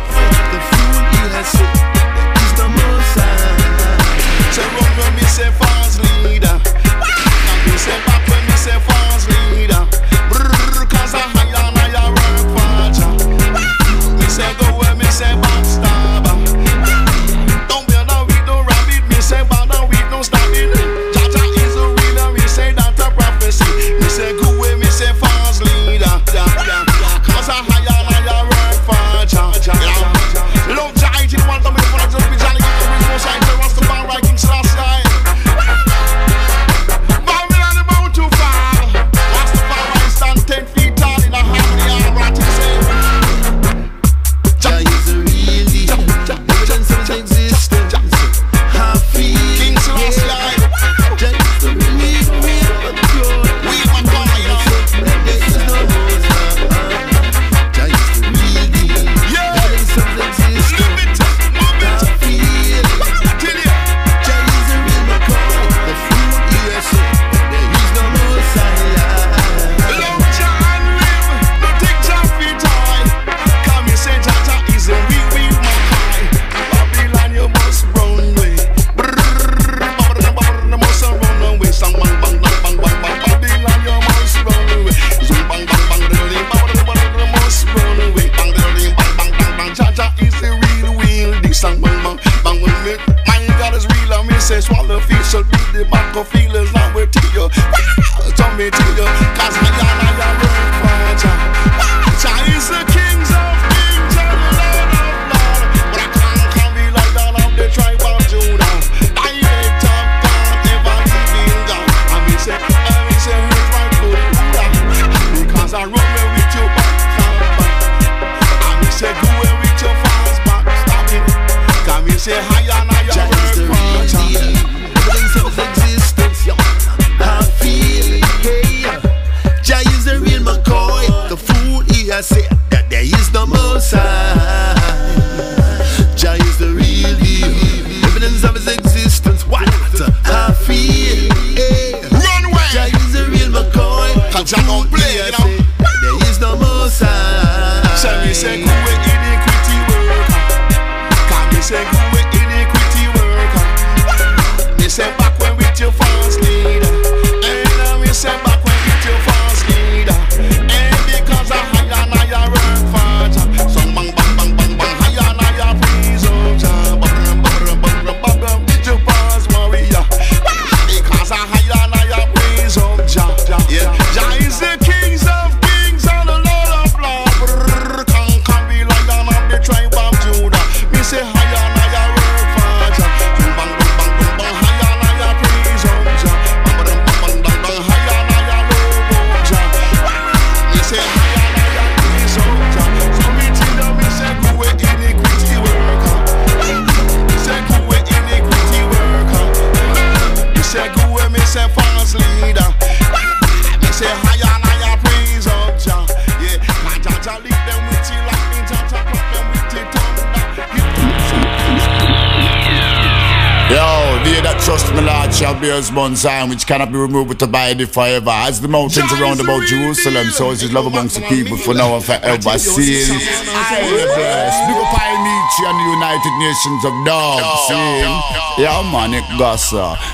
trust me, Lord shall bear his Mount Zion, which cannot be removed with the body forever. As the mountains around about Jerusalem, so is his love amongst the people for now and forever. Sing, I bless. Big up Nietzsche and the United Nations of Dub. Sing, yeah man, it goes.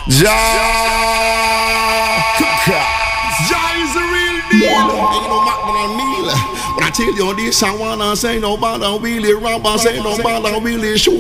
Jah is the real deal. Ain't no Macman and meal. When I tell you this, I wanna say no bother really rob. I say no bother really shoot.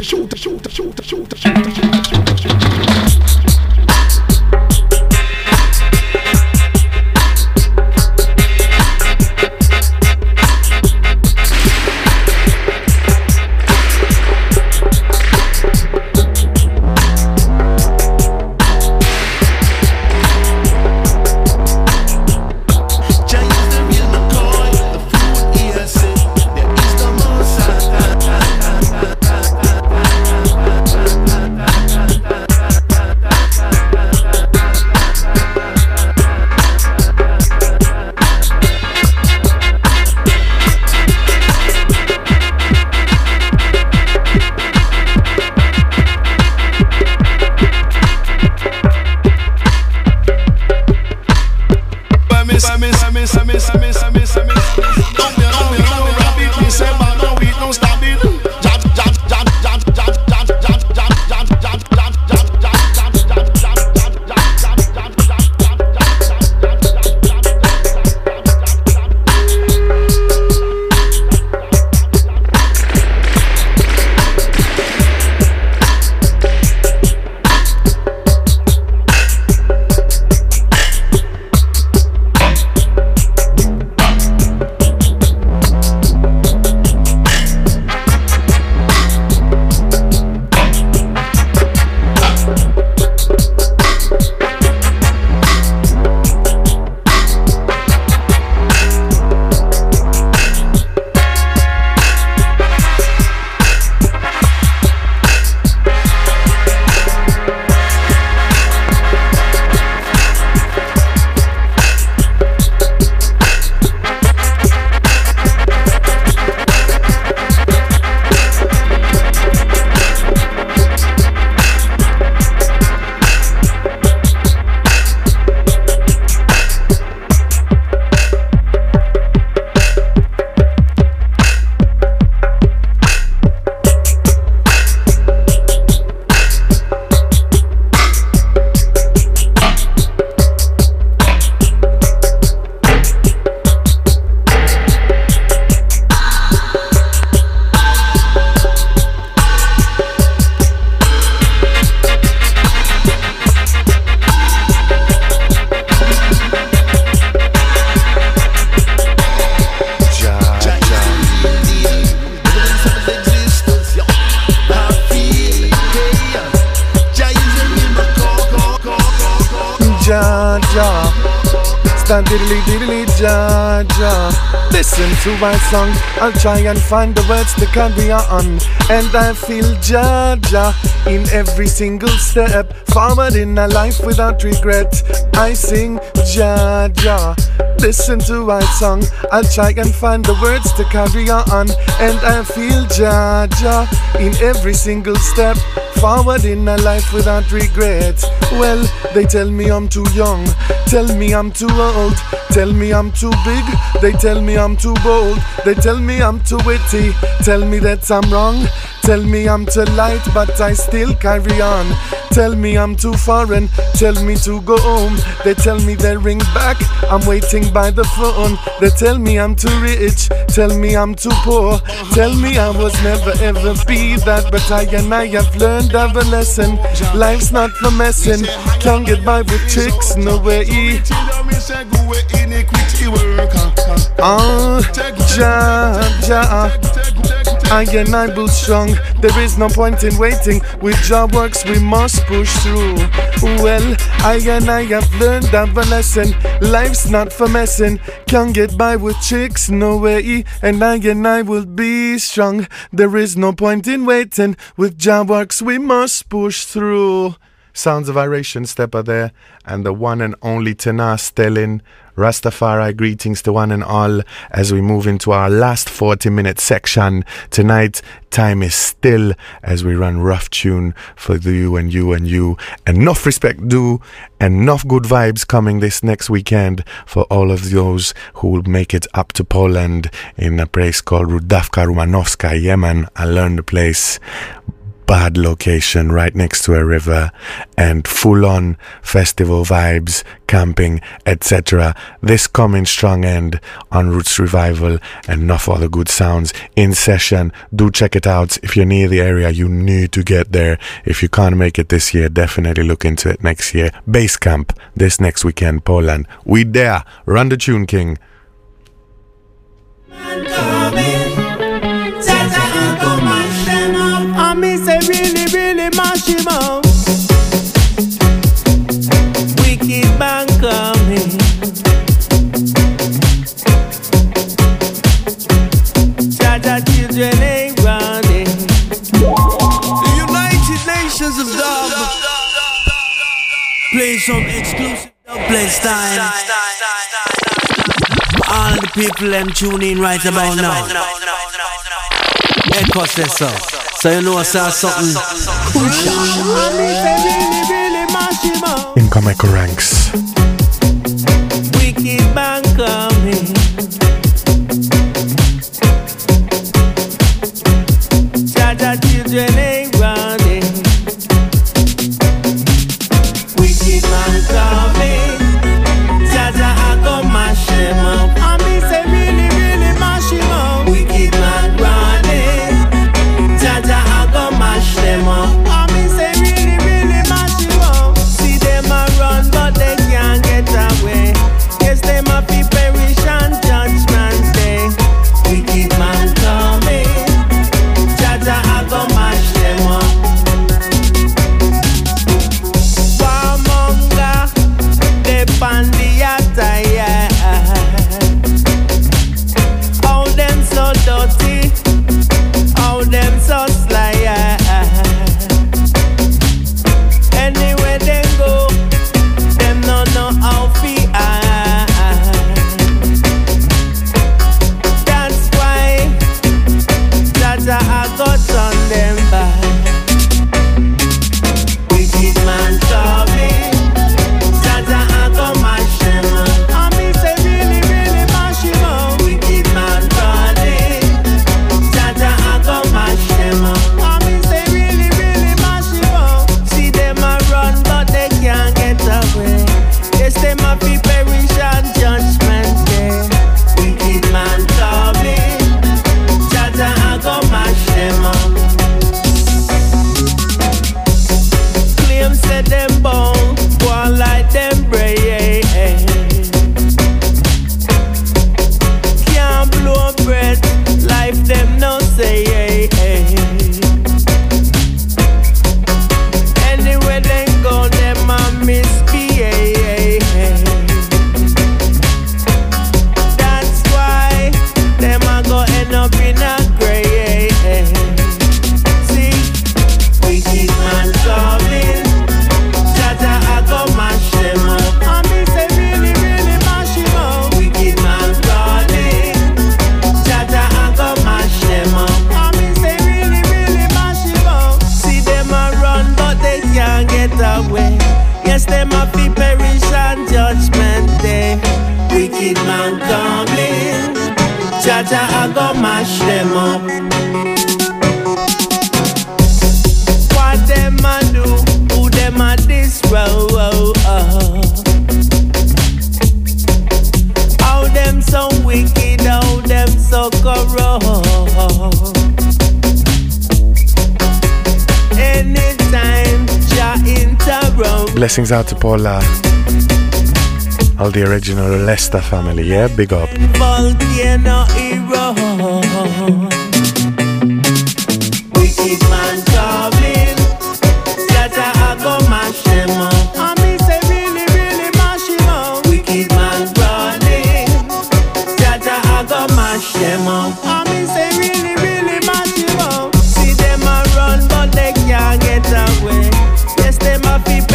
Listen to my song, I'll try and find the words to carry on. And I feel Jah in every single step forward in a life without regret. I sing Jah. Listen to my song, I'll try and find the words to carry on. And I feel Jah in every single step forward in a life without regret. Well, they tell me I'm too young, tell me I'm too old, tell me I'm too big, they tell me I'm too bold, they tell me I'm too witty, tell me that I'm wrong, tell me I'm too light but I still carry on. Tell me I'm too foreign, tell me to go home, they tell me they ring back, I'm waiting by the phone. They tell me I'm too rich, tell me I'm too poor, tell me I was never ever be that. But I have learned of a lesson, life's not for messing, can't get by with tricks, no way. Oh, Jah, I and I build strong, there is no point in waiting, with Jah works we must push through. Well, I and I have learned of a lesson, life's not for messing, can't get by with tricks, no way. And I will be strong, there is no point in waiting, with Jah works we must push through. Sounds of Iration Stepper there, and the one and only Tenar Stellin. Rastafari greetings to one and all as we move into our last 40-minute section. Tonight, time is still as we run rough tune for you and you and you. Enough respect due, enough good vibes coming this next weekend for all of those who will make it up to Poland in a place called Rudawka Romanowska. Yeah, man, I learned the place. Bad location right next to a river and full-on festival vibes, camping, etc. This coming strong end on Roots Revival and enough other good sounds in session. Do check it out. If you're near the area, you need to get there. If you can't make it this year, definitely look into it next year. Base camp this next weekend, Poland. We there. Run the tune, King. Me say really, really mash him up. Wicked man coming. Jaja children ain't running. The United Nations of Dub. Play some exclusive dubplate style. All the people them tune in right about now. Echo says so. So you know I saw something push in Comical Ranks. Wicked man coming. Jaja children ain't running. Wicked man coming. Jaja I go mash him up. I me say really, really mash him up. Wicked man running. Jaja I go mash them up. I me say really, really mash them up. See them a run but they can't get away. Yes, them a be perish on Judgment Day. Wicked man coming. Jaja I go mash them up. Warmonger, they pan the attire. How them so dirty. How them so sly. Anywhere they go, them no know how fi That's why Jaja I got on them back. Wicked man coming. Jaja I go mash him up. I me say really, really mash him up. Wicked man running. Jaja I go mash him up. I me say really, really mash him up. See them a run but they can't get away. Yes, them a be perish on Judgment Day. Wicked man coming. Jaja I go mash them up. Claim say them bound, go on like them brain. Can't blow breath, life them no say. Anywhere they go, them a misbehave. That's why them a go end up in a grave. See, wicked man coming. Jaja I go mash them up. I me say really, really mash him up. Wicked man running. Jaja I go mash them up. I me say really, really mash him up. See them a run but they can't get away. Yes, them a be perish on Judgment Day. Wicked man coming. Jaja I go mash them up. What them a do? Who them a this row? How them so wicked? How them so corrupt? Anytime Jah interrupt. Blessings out to Paula. All the original Lester family, yeah? Big up. Volcano hero. Wicked man coming. Jaja I go mash them up. I me say really, really mash him up. Wicked man running. Jaja I go mash them up. I me say really, really mash him up. See them a run but they can't get away. Yes, them a be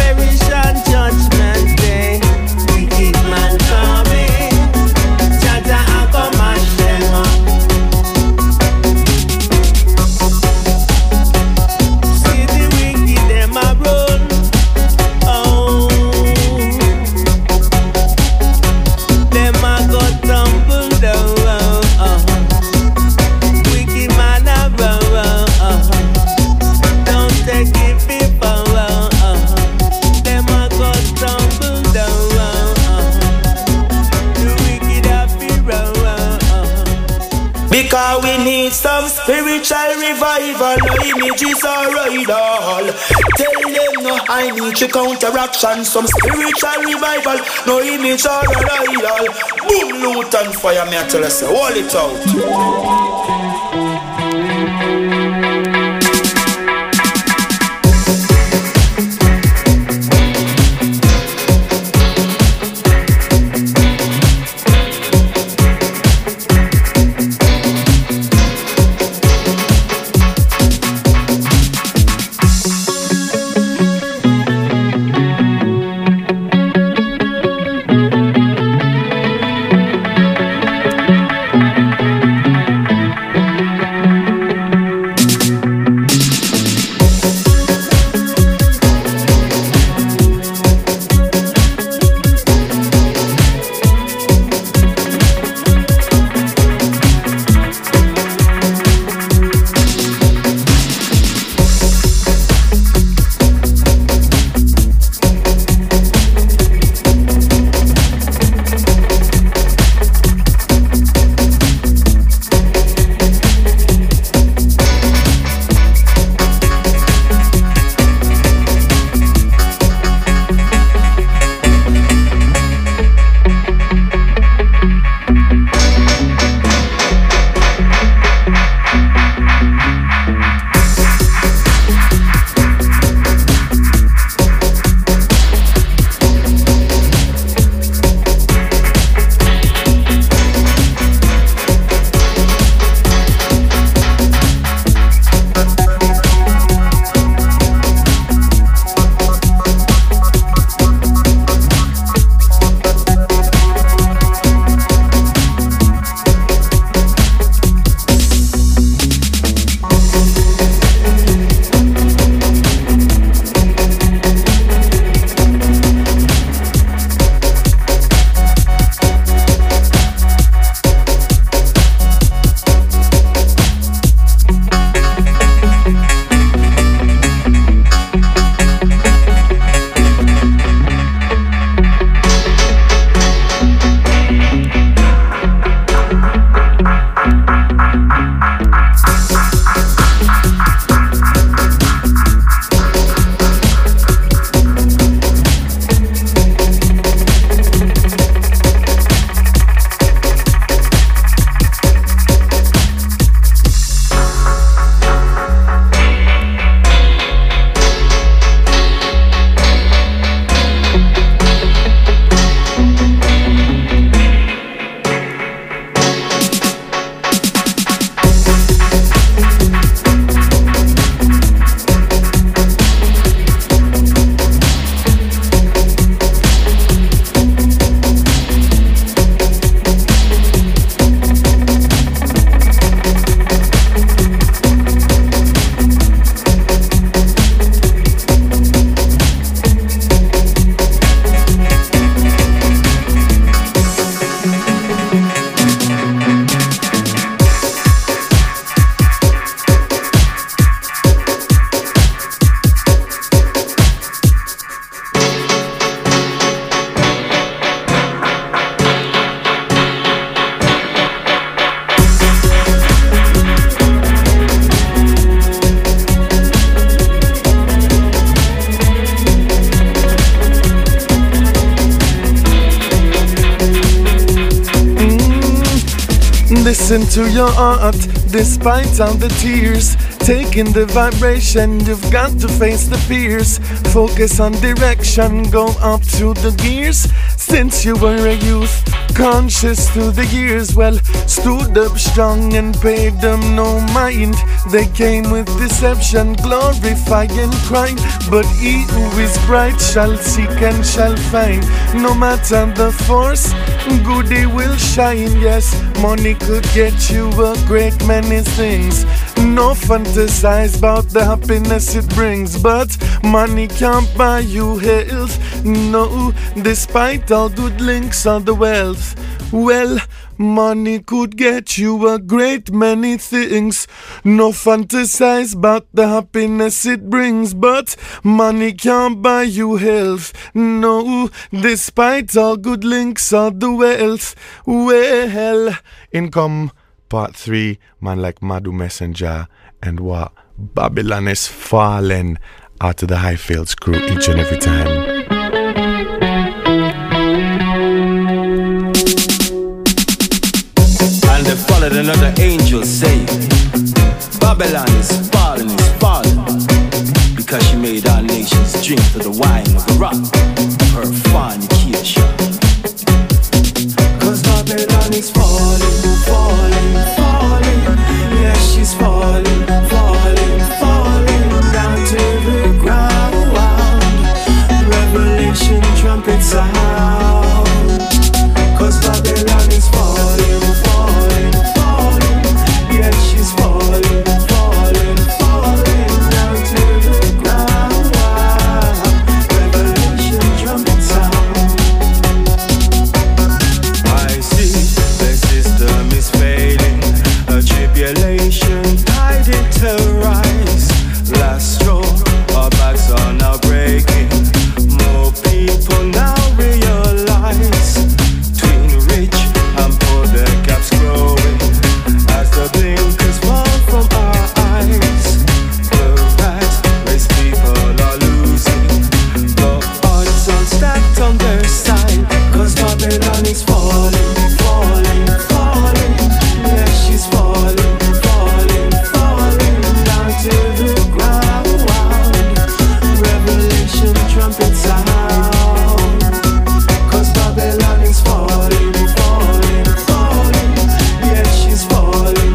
spiritual revival. No images or idol. Tell them no, I need to counteraction. Some spiritual revival. No image or idol. Boom, loot and fire. Me I tell us, hold it out. Listen to your heart, despite all the tears. Taking the vibration, you've got to face the fears. Focus on direction, go up to the gears. Since you were a youth, conscious through the years, well, stood up strong and paid them no mind. They came with deception, glorifying crime. But he who is bright shall seek and shall find. No matter the force, good he will shine. Yes, money could get you a great many things. No fantasize about the happiness it brings, but money can't buy you health. No, despite all good links on the wealth. Well, money could get you a great many things. No fantasize about the happiness it brings, but money can't buy you health. No, despite all good links on the wealth. Well, income, part 3, man like Madu Messenger and what Babylon is falling out of the Highfields crew each and every time. And they followed another angel saying, Babylon is falling, because she made our nations drink to the wine of the rock of her fornication. Cause Babylon is falling, yeah, she's falling down to the ground. Revelation trumpet sound. Cause Babylon is falling, yeah, she's falling down to the ground. Revelation trumpet sound. I see the system is failing, a tribulation tide it to rise. Last straw, our backs are now breaking. More people now realize, between rich and poor the gaps growing, as the blinkers fall from our eyes. The rat race people are losing, the odds are stacked on their side. Cause Babylon is falling, yeah, she's falling down to the ground. Revelation trumpet sound. Cause Babylon is falling, yeah, she's falling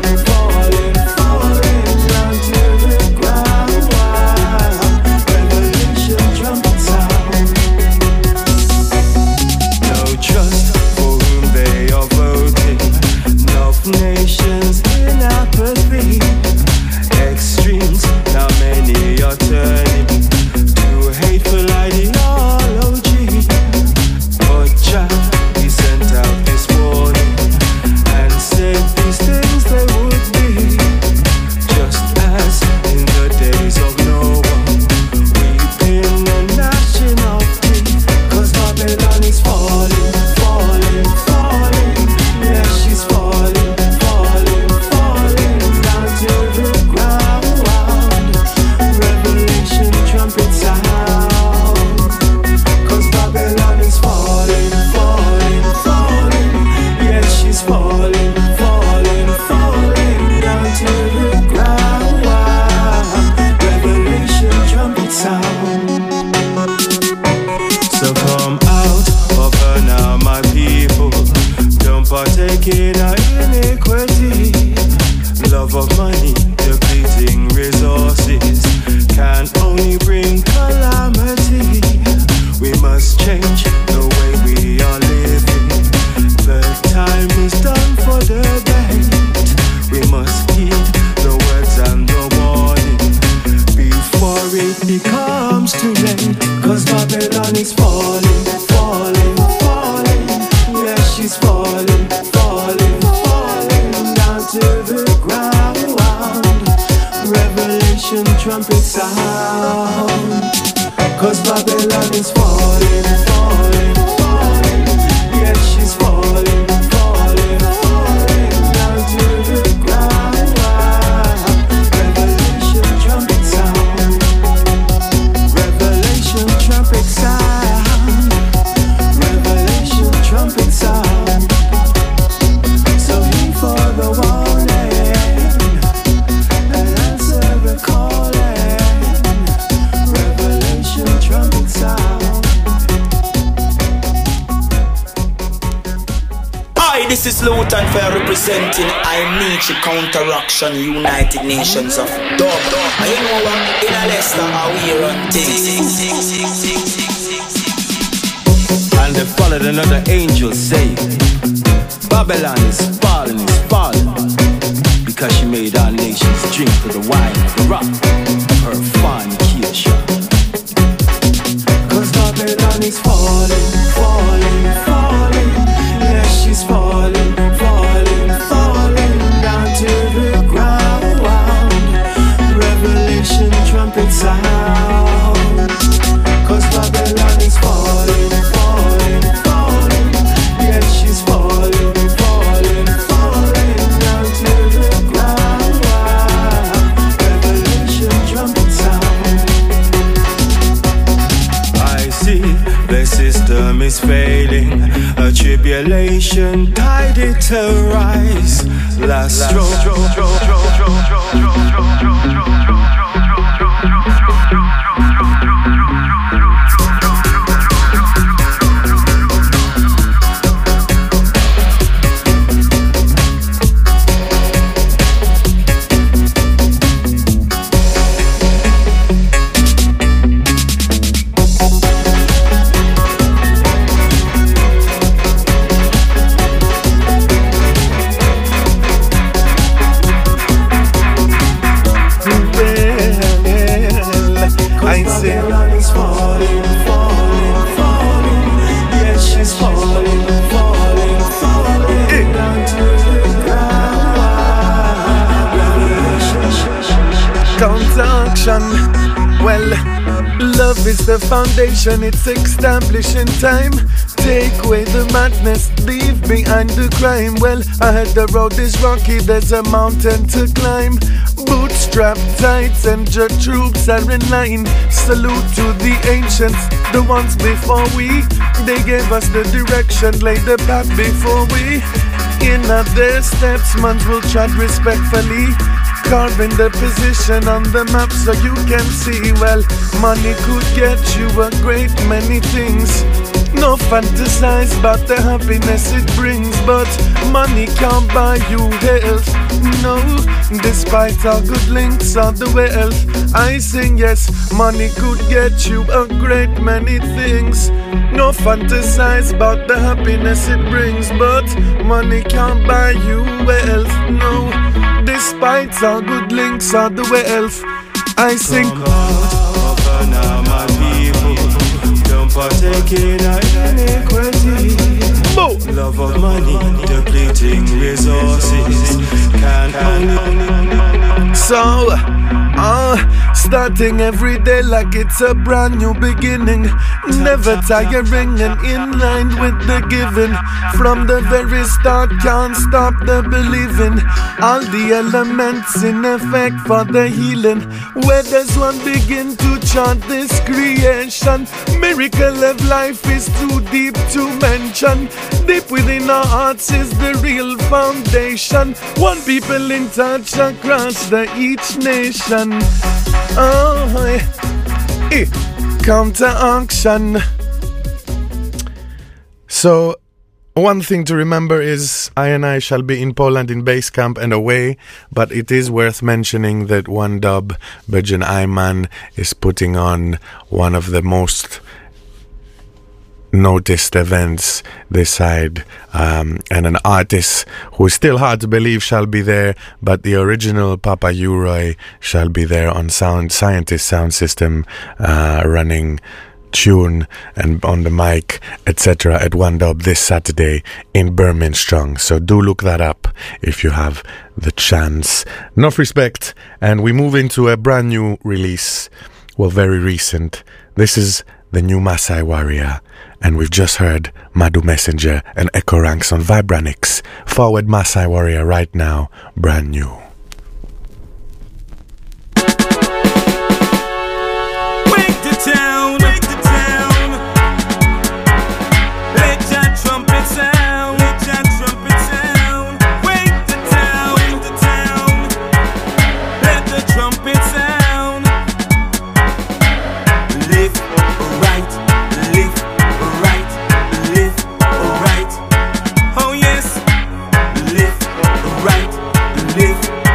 down to the ground. Revelation trumpet sound. No trust for whom they are voting. Enough nations in apathy. Extremes, now many are turning to hateful ideology. But Jah, he sent out this warning and said these things they would be, just as in the days of Noah, weeping and gnashing of teeth. Cause Babylon is falling, yeah, she's falling down to the ground. Revelation trumpet sound. Cause Babylon is falling, yeah, she's falling down to the ground. Revelation trumpet sound. So come out of her now, my people. Don't partake in our iniquity. Love of money, depleting resources, can only bring calamity. We must change the way we are living. The time is done for debate. We must heed the words and the warning before it becomes too late. Cause Babylon is falling, yeah, she's falling down to the ground. Revelation trumpet sound. Cause Babylon is falling, yeah, she's falling down to the ground. Revelation trumpet sound. Revelation trumpet sound. Revelation trumpet sound. So heed for the warning and answer the calling. Revelation trumpet sound. Hi, this is Lutan Fair representing I Nietzsche Counteraction United Nations of Dub. And you know what? In a Leicester, how we run things. And they followed another angel saying, Babylon is falling, because she made our nations drink to the wine of the rock of her fornication. Cause Babylon is falling, yeah, she's falling down to the ground. Revelation trumpet sound. Cause Babylon is falling, yeah, she's falling down to I did terrorize last stroke. Well, love is the foundation, it's established in time. Take away the madness, leave behind the crime. Well, ahead the road is rocky, there's a mountain to climb. Bootstrap tight and your troops are in line. Salute to the ancients, the ones before we. They gave us the direction, laid the path before we. In their steps, mans will tread respectfully. Carving the position on the map so you can see. Well, money could get you a great many things. No fantasize about the happiness it brings, but money can't buy you health. No, despite our good links or the wealth, I sing yes, money could get you a great many things. No fantasize about the happiness it brings, but money can't buy you wealth. No, despite our good links or the wealth, I sing. Don't partake in iniquity. Love of money, depleting resources. Can't only. So, starting every day like it's a brand new beginning. Never tiring and in line with the giving. From the very start, can't stop the believing. All the elements in effect for the healing. Where does one begin to chant this creation? Miracle of life is too deep to mention. Deep within our hearts is the real foundation. One people in touch across each nation. Counter action. So, one thing to remember is I shall be in Poland in base camp and away, but it is worth mentioning that One Dub, Virgin Iman, is putting on one of the most noticed events this side, and an artist who is still hard to believe shall be there, but the original Papa Uroy shall be there on Scientist sound system, running tune and on the mic, etc. at One Dub this Saturday in Berminstrong. So do look that up if you have the chance. Enough respect, and we move into a brand new release, well, very recent. This is the new Masai Warrior, and we've just heard Madu Messenger and Echo Ranks on Vibranix. Forward Masai Warrior right now, brand new. Wake the town, wake the town. Let that trumpet sound, let that trumpet sound. Wake the town, wake the town. Let the trumpet sound. Live right, live right, live right. Oh yes, live right, live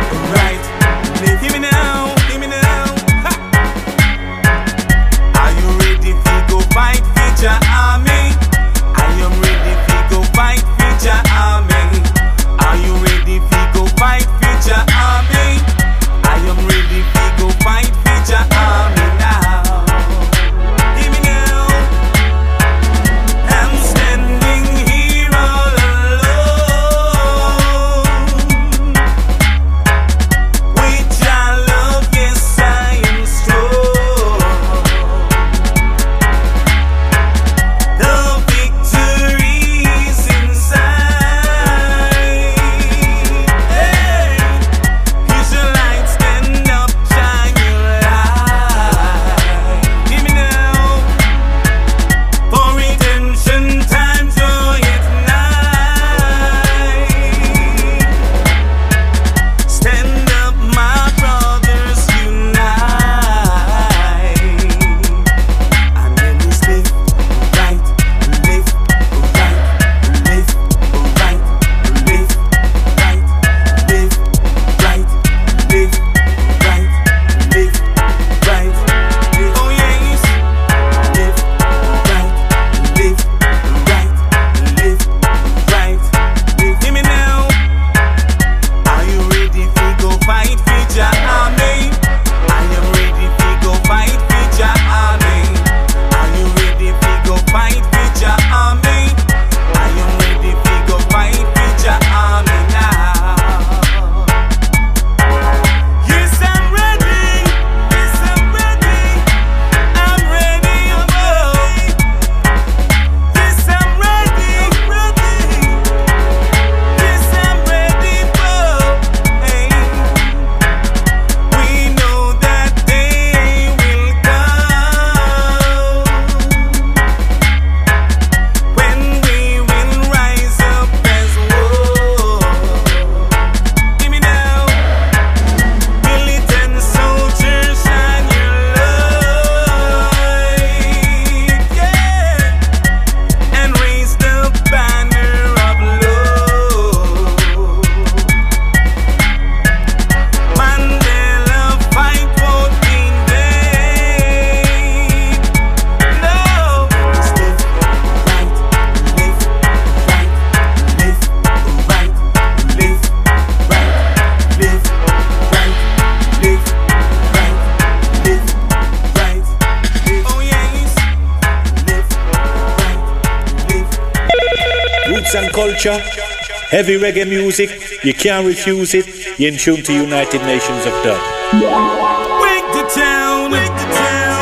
culture, heavy reggae music, you can't refuse it. You're in tune to United Nations of Dub. Wake the town, wake the town.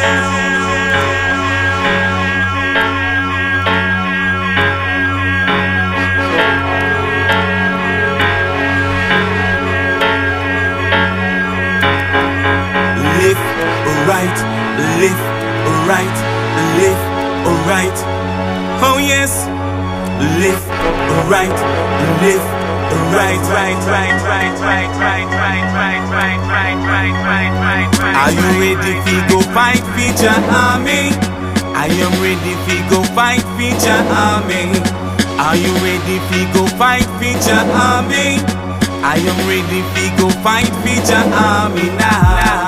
Live right, live right, live right. Oh yes, live right, live right, right, right, right, right, right, right, right, right, right, right, right, right, right. Are you ready to go fight for your army? I am ready to go fight for your army. Are you ready to go fight for your army? I am ready to go fight for your army now.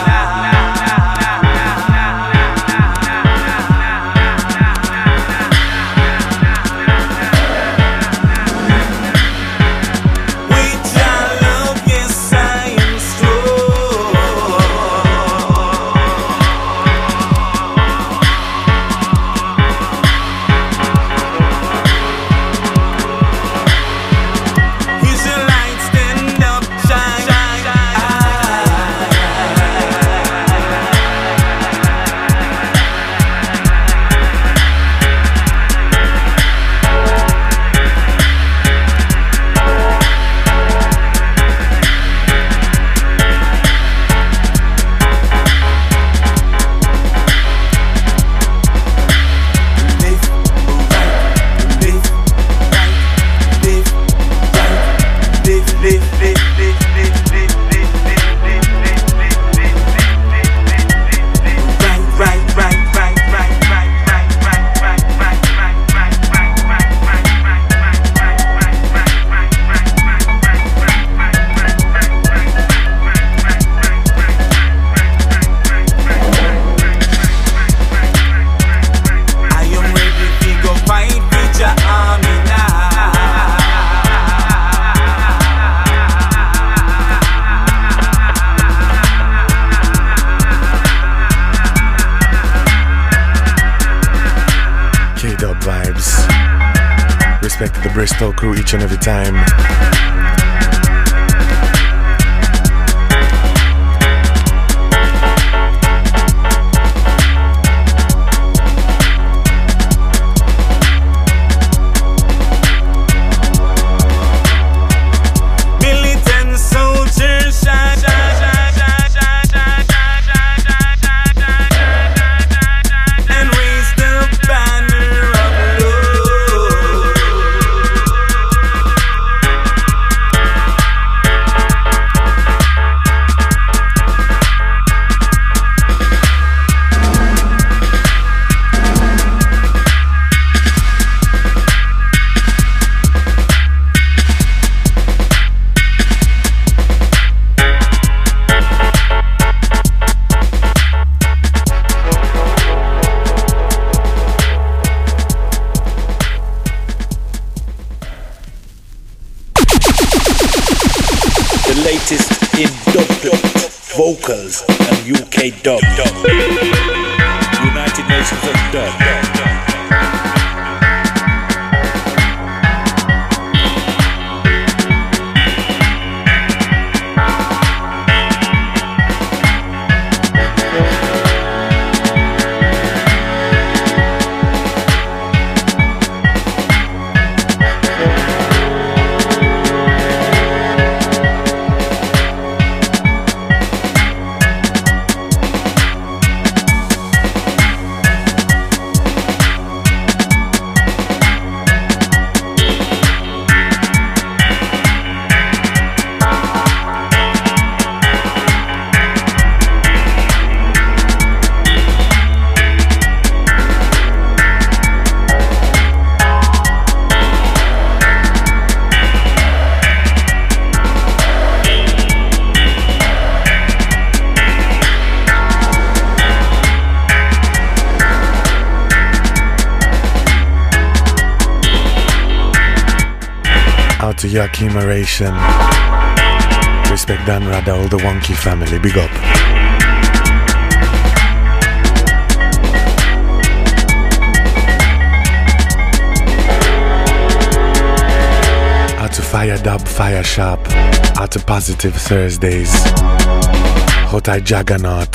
Respect the Bristol crew each and every time. Militant soldiers and raise the banner of love. The latest in dub, vocals and UK dub. United Nations of Dub. Out to Yakima Ration. Respect Dan Rada, all the Wonky family. Big up. Fire Dub Fire Shop. Out to Positive Thursdays. Hotai Juggernaut.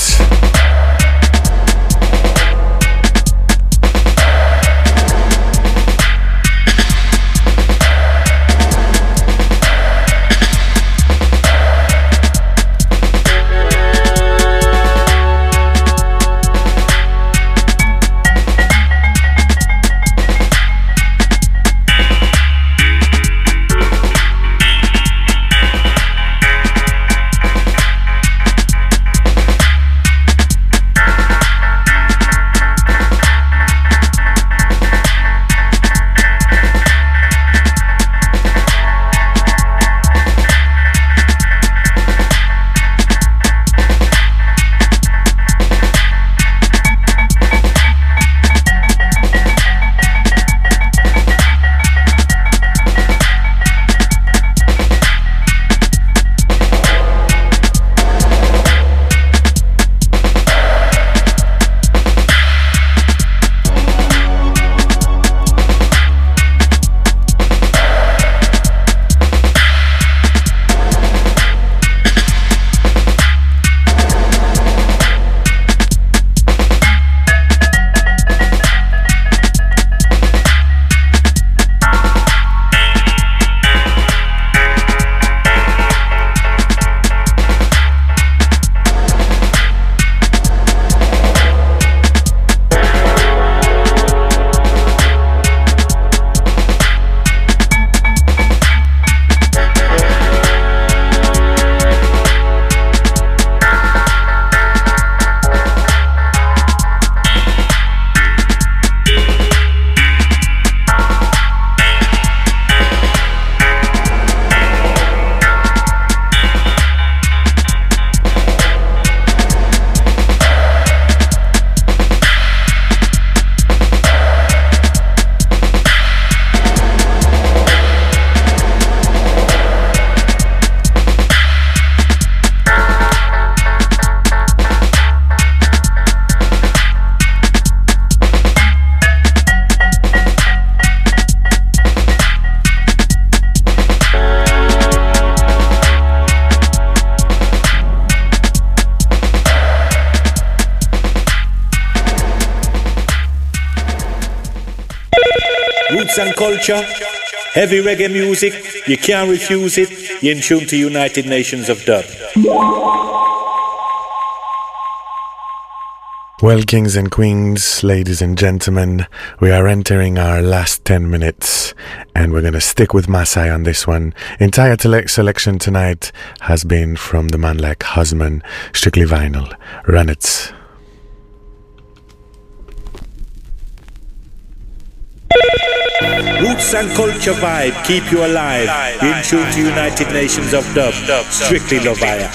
Roots and culture, heavy reggae music, you can't refuse it. You're in tune to United Nations of Dub. Well, kings and queens, ladies and gentlemen, we are entering our last 10 minutes and we're going to stick with Masai on this one. Entire selection tonight has been from the man like Husman, Strictly Vinyl. Run it. Roots and culture vibe, keep you alive. You're in tune to United Nations of Dub. Strictly Lovaya.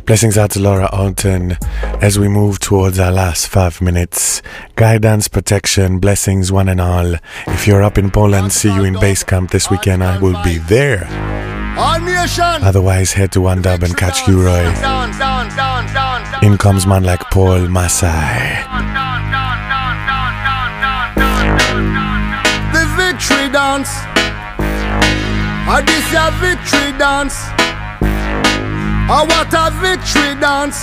Blessings out to Laura Alton as we move towards our last 5 minutes. Guidance, protection, blessings one and all. If you're up in Poland, see you in base camp this weekend. I will be there. Otherwise, head to One Dub and catch Q-Roy. In comes man like Paul Masai. The victory dance. This a victory dance. What a victory dance.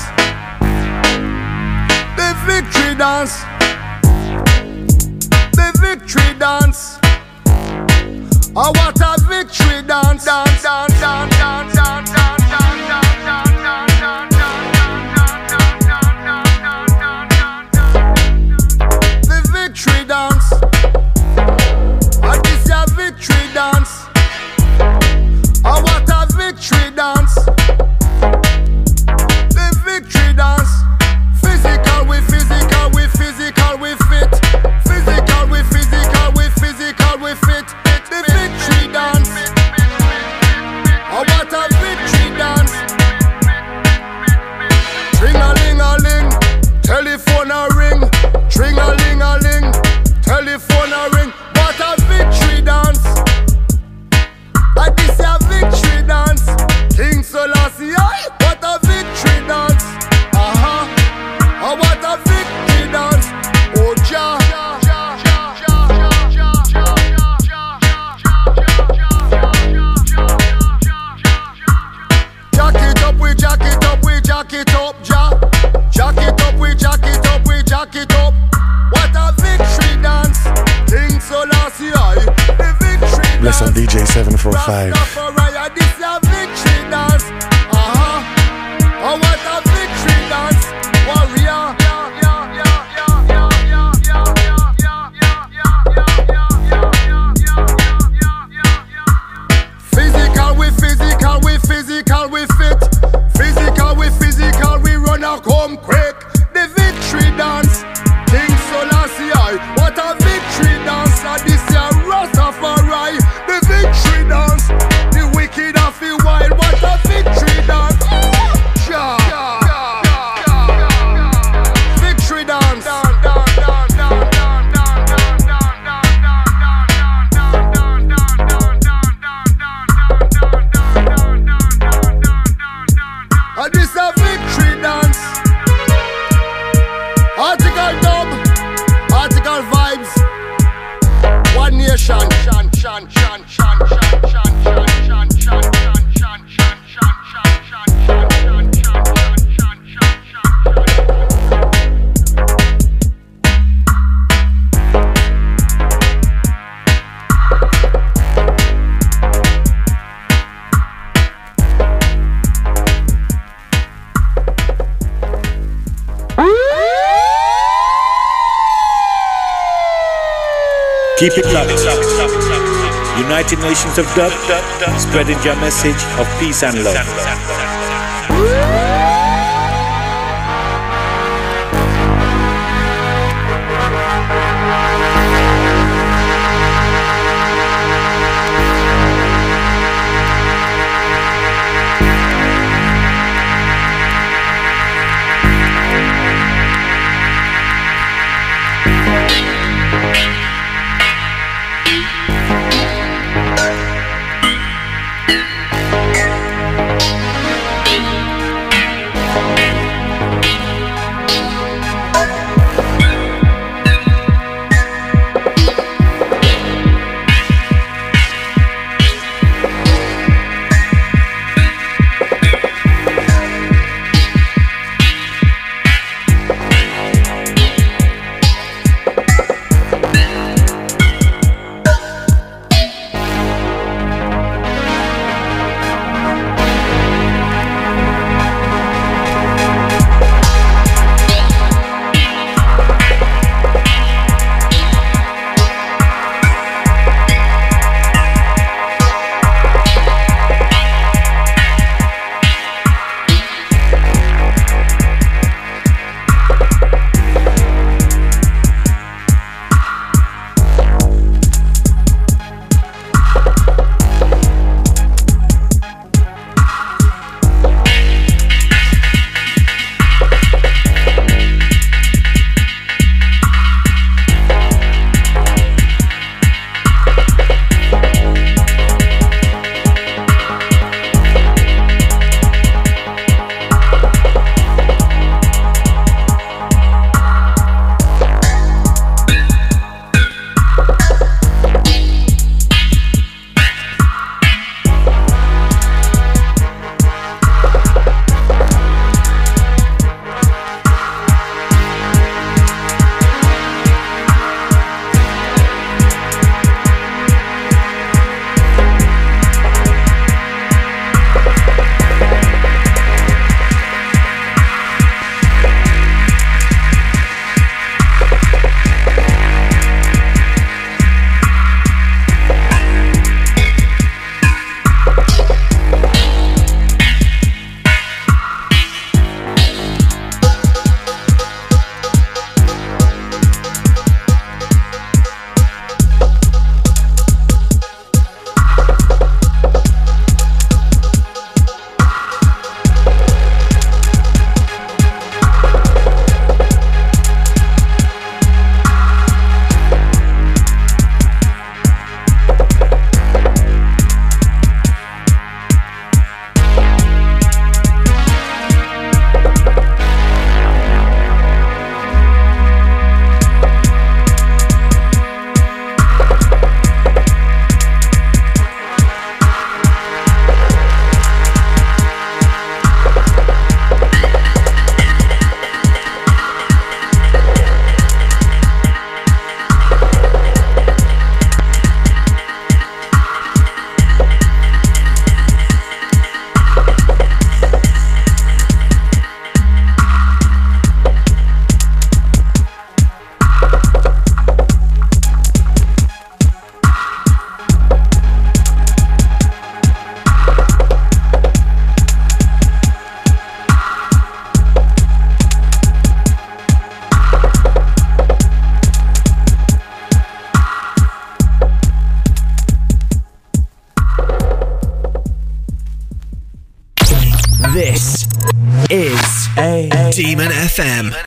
The victory dance. The victory dance. What a victory dance. Dance, dance, dance, dance, dance, dance, the victory dance. This a victory dance. What a victory dance. The victory dance. Physical, we physical, we physical, we fit. Physical, we physical, we physical, we fit. The victory dance. What a victory dance. Tring-a-ling-a-ling, telephone a ring. Tring-a-ling-a-ling, telephone a ring. What a victory dance. This a victory dance. King Selassie, what a victory dance. What a victory dance. Oh Jah. Jack it up, we jack it up, we jack it up, Jah. Jack it up, we jack it up, we jack it up. What a victory dance. King Selassie, the victory. Bless on DJ 745. This a victory dance. What a victory dance. Warrior. Physical, we physical, we physical, we fit. Physical, we physical, we run a home quick. The victory dance. King Selassie, what a victory dance. This a Rastafari. The victory dance. The wicked are feel wild. What a victory dance. Victory dance. This a victory dance. Article dub, article vibes. One nation, shan, shan, shan, shan, shan, shan, shan, shan, shan, shan, shan, shan, shan, Keep it locked. United Nations of Dub, spreading your message of peace and love. Demon FM.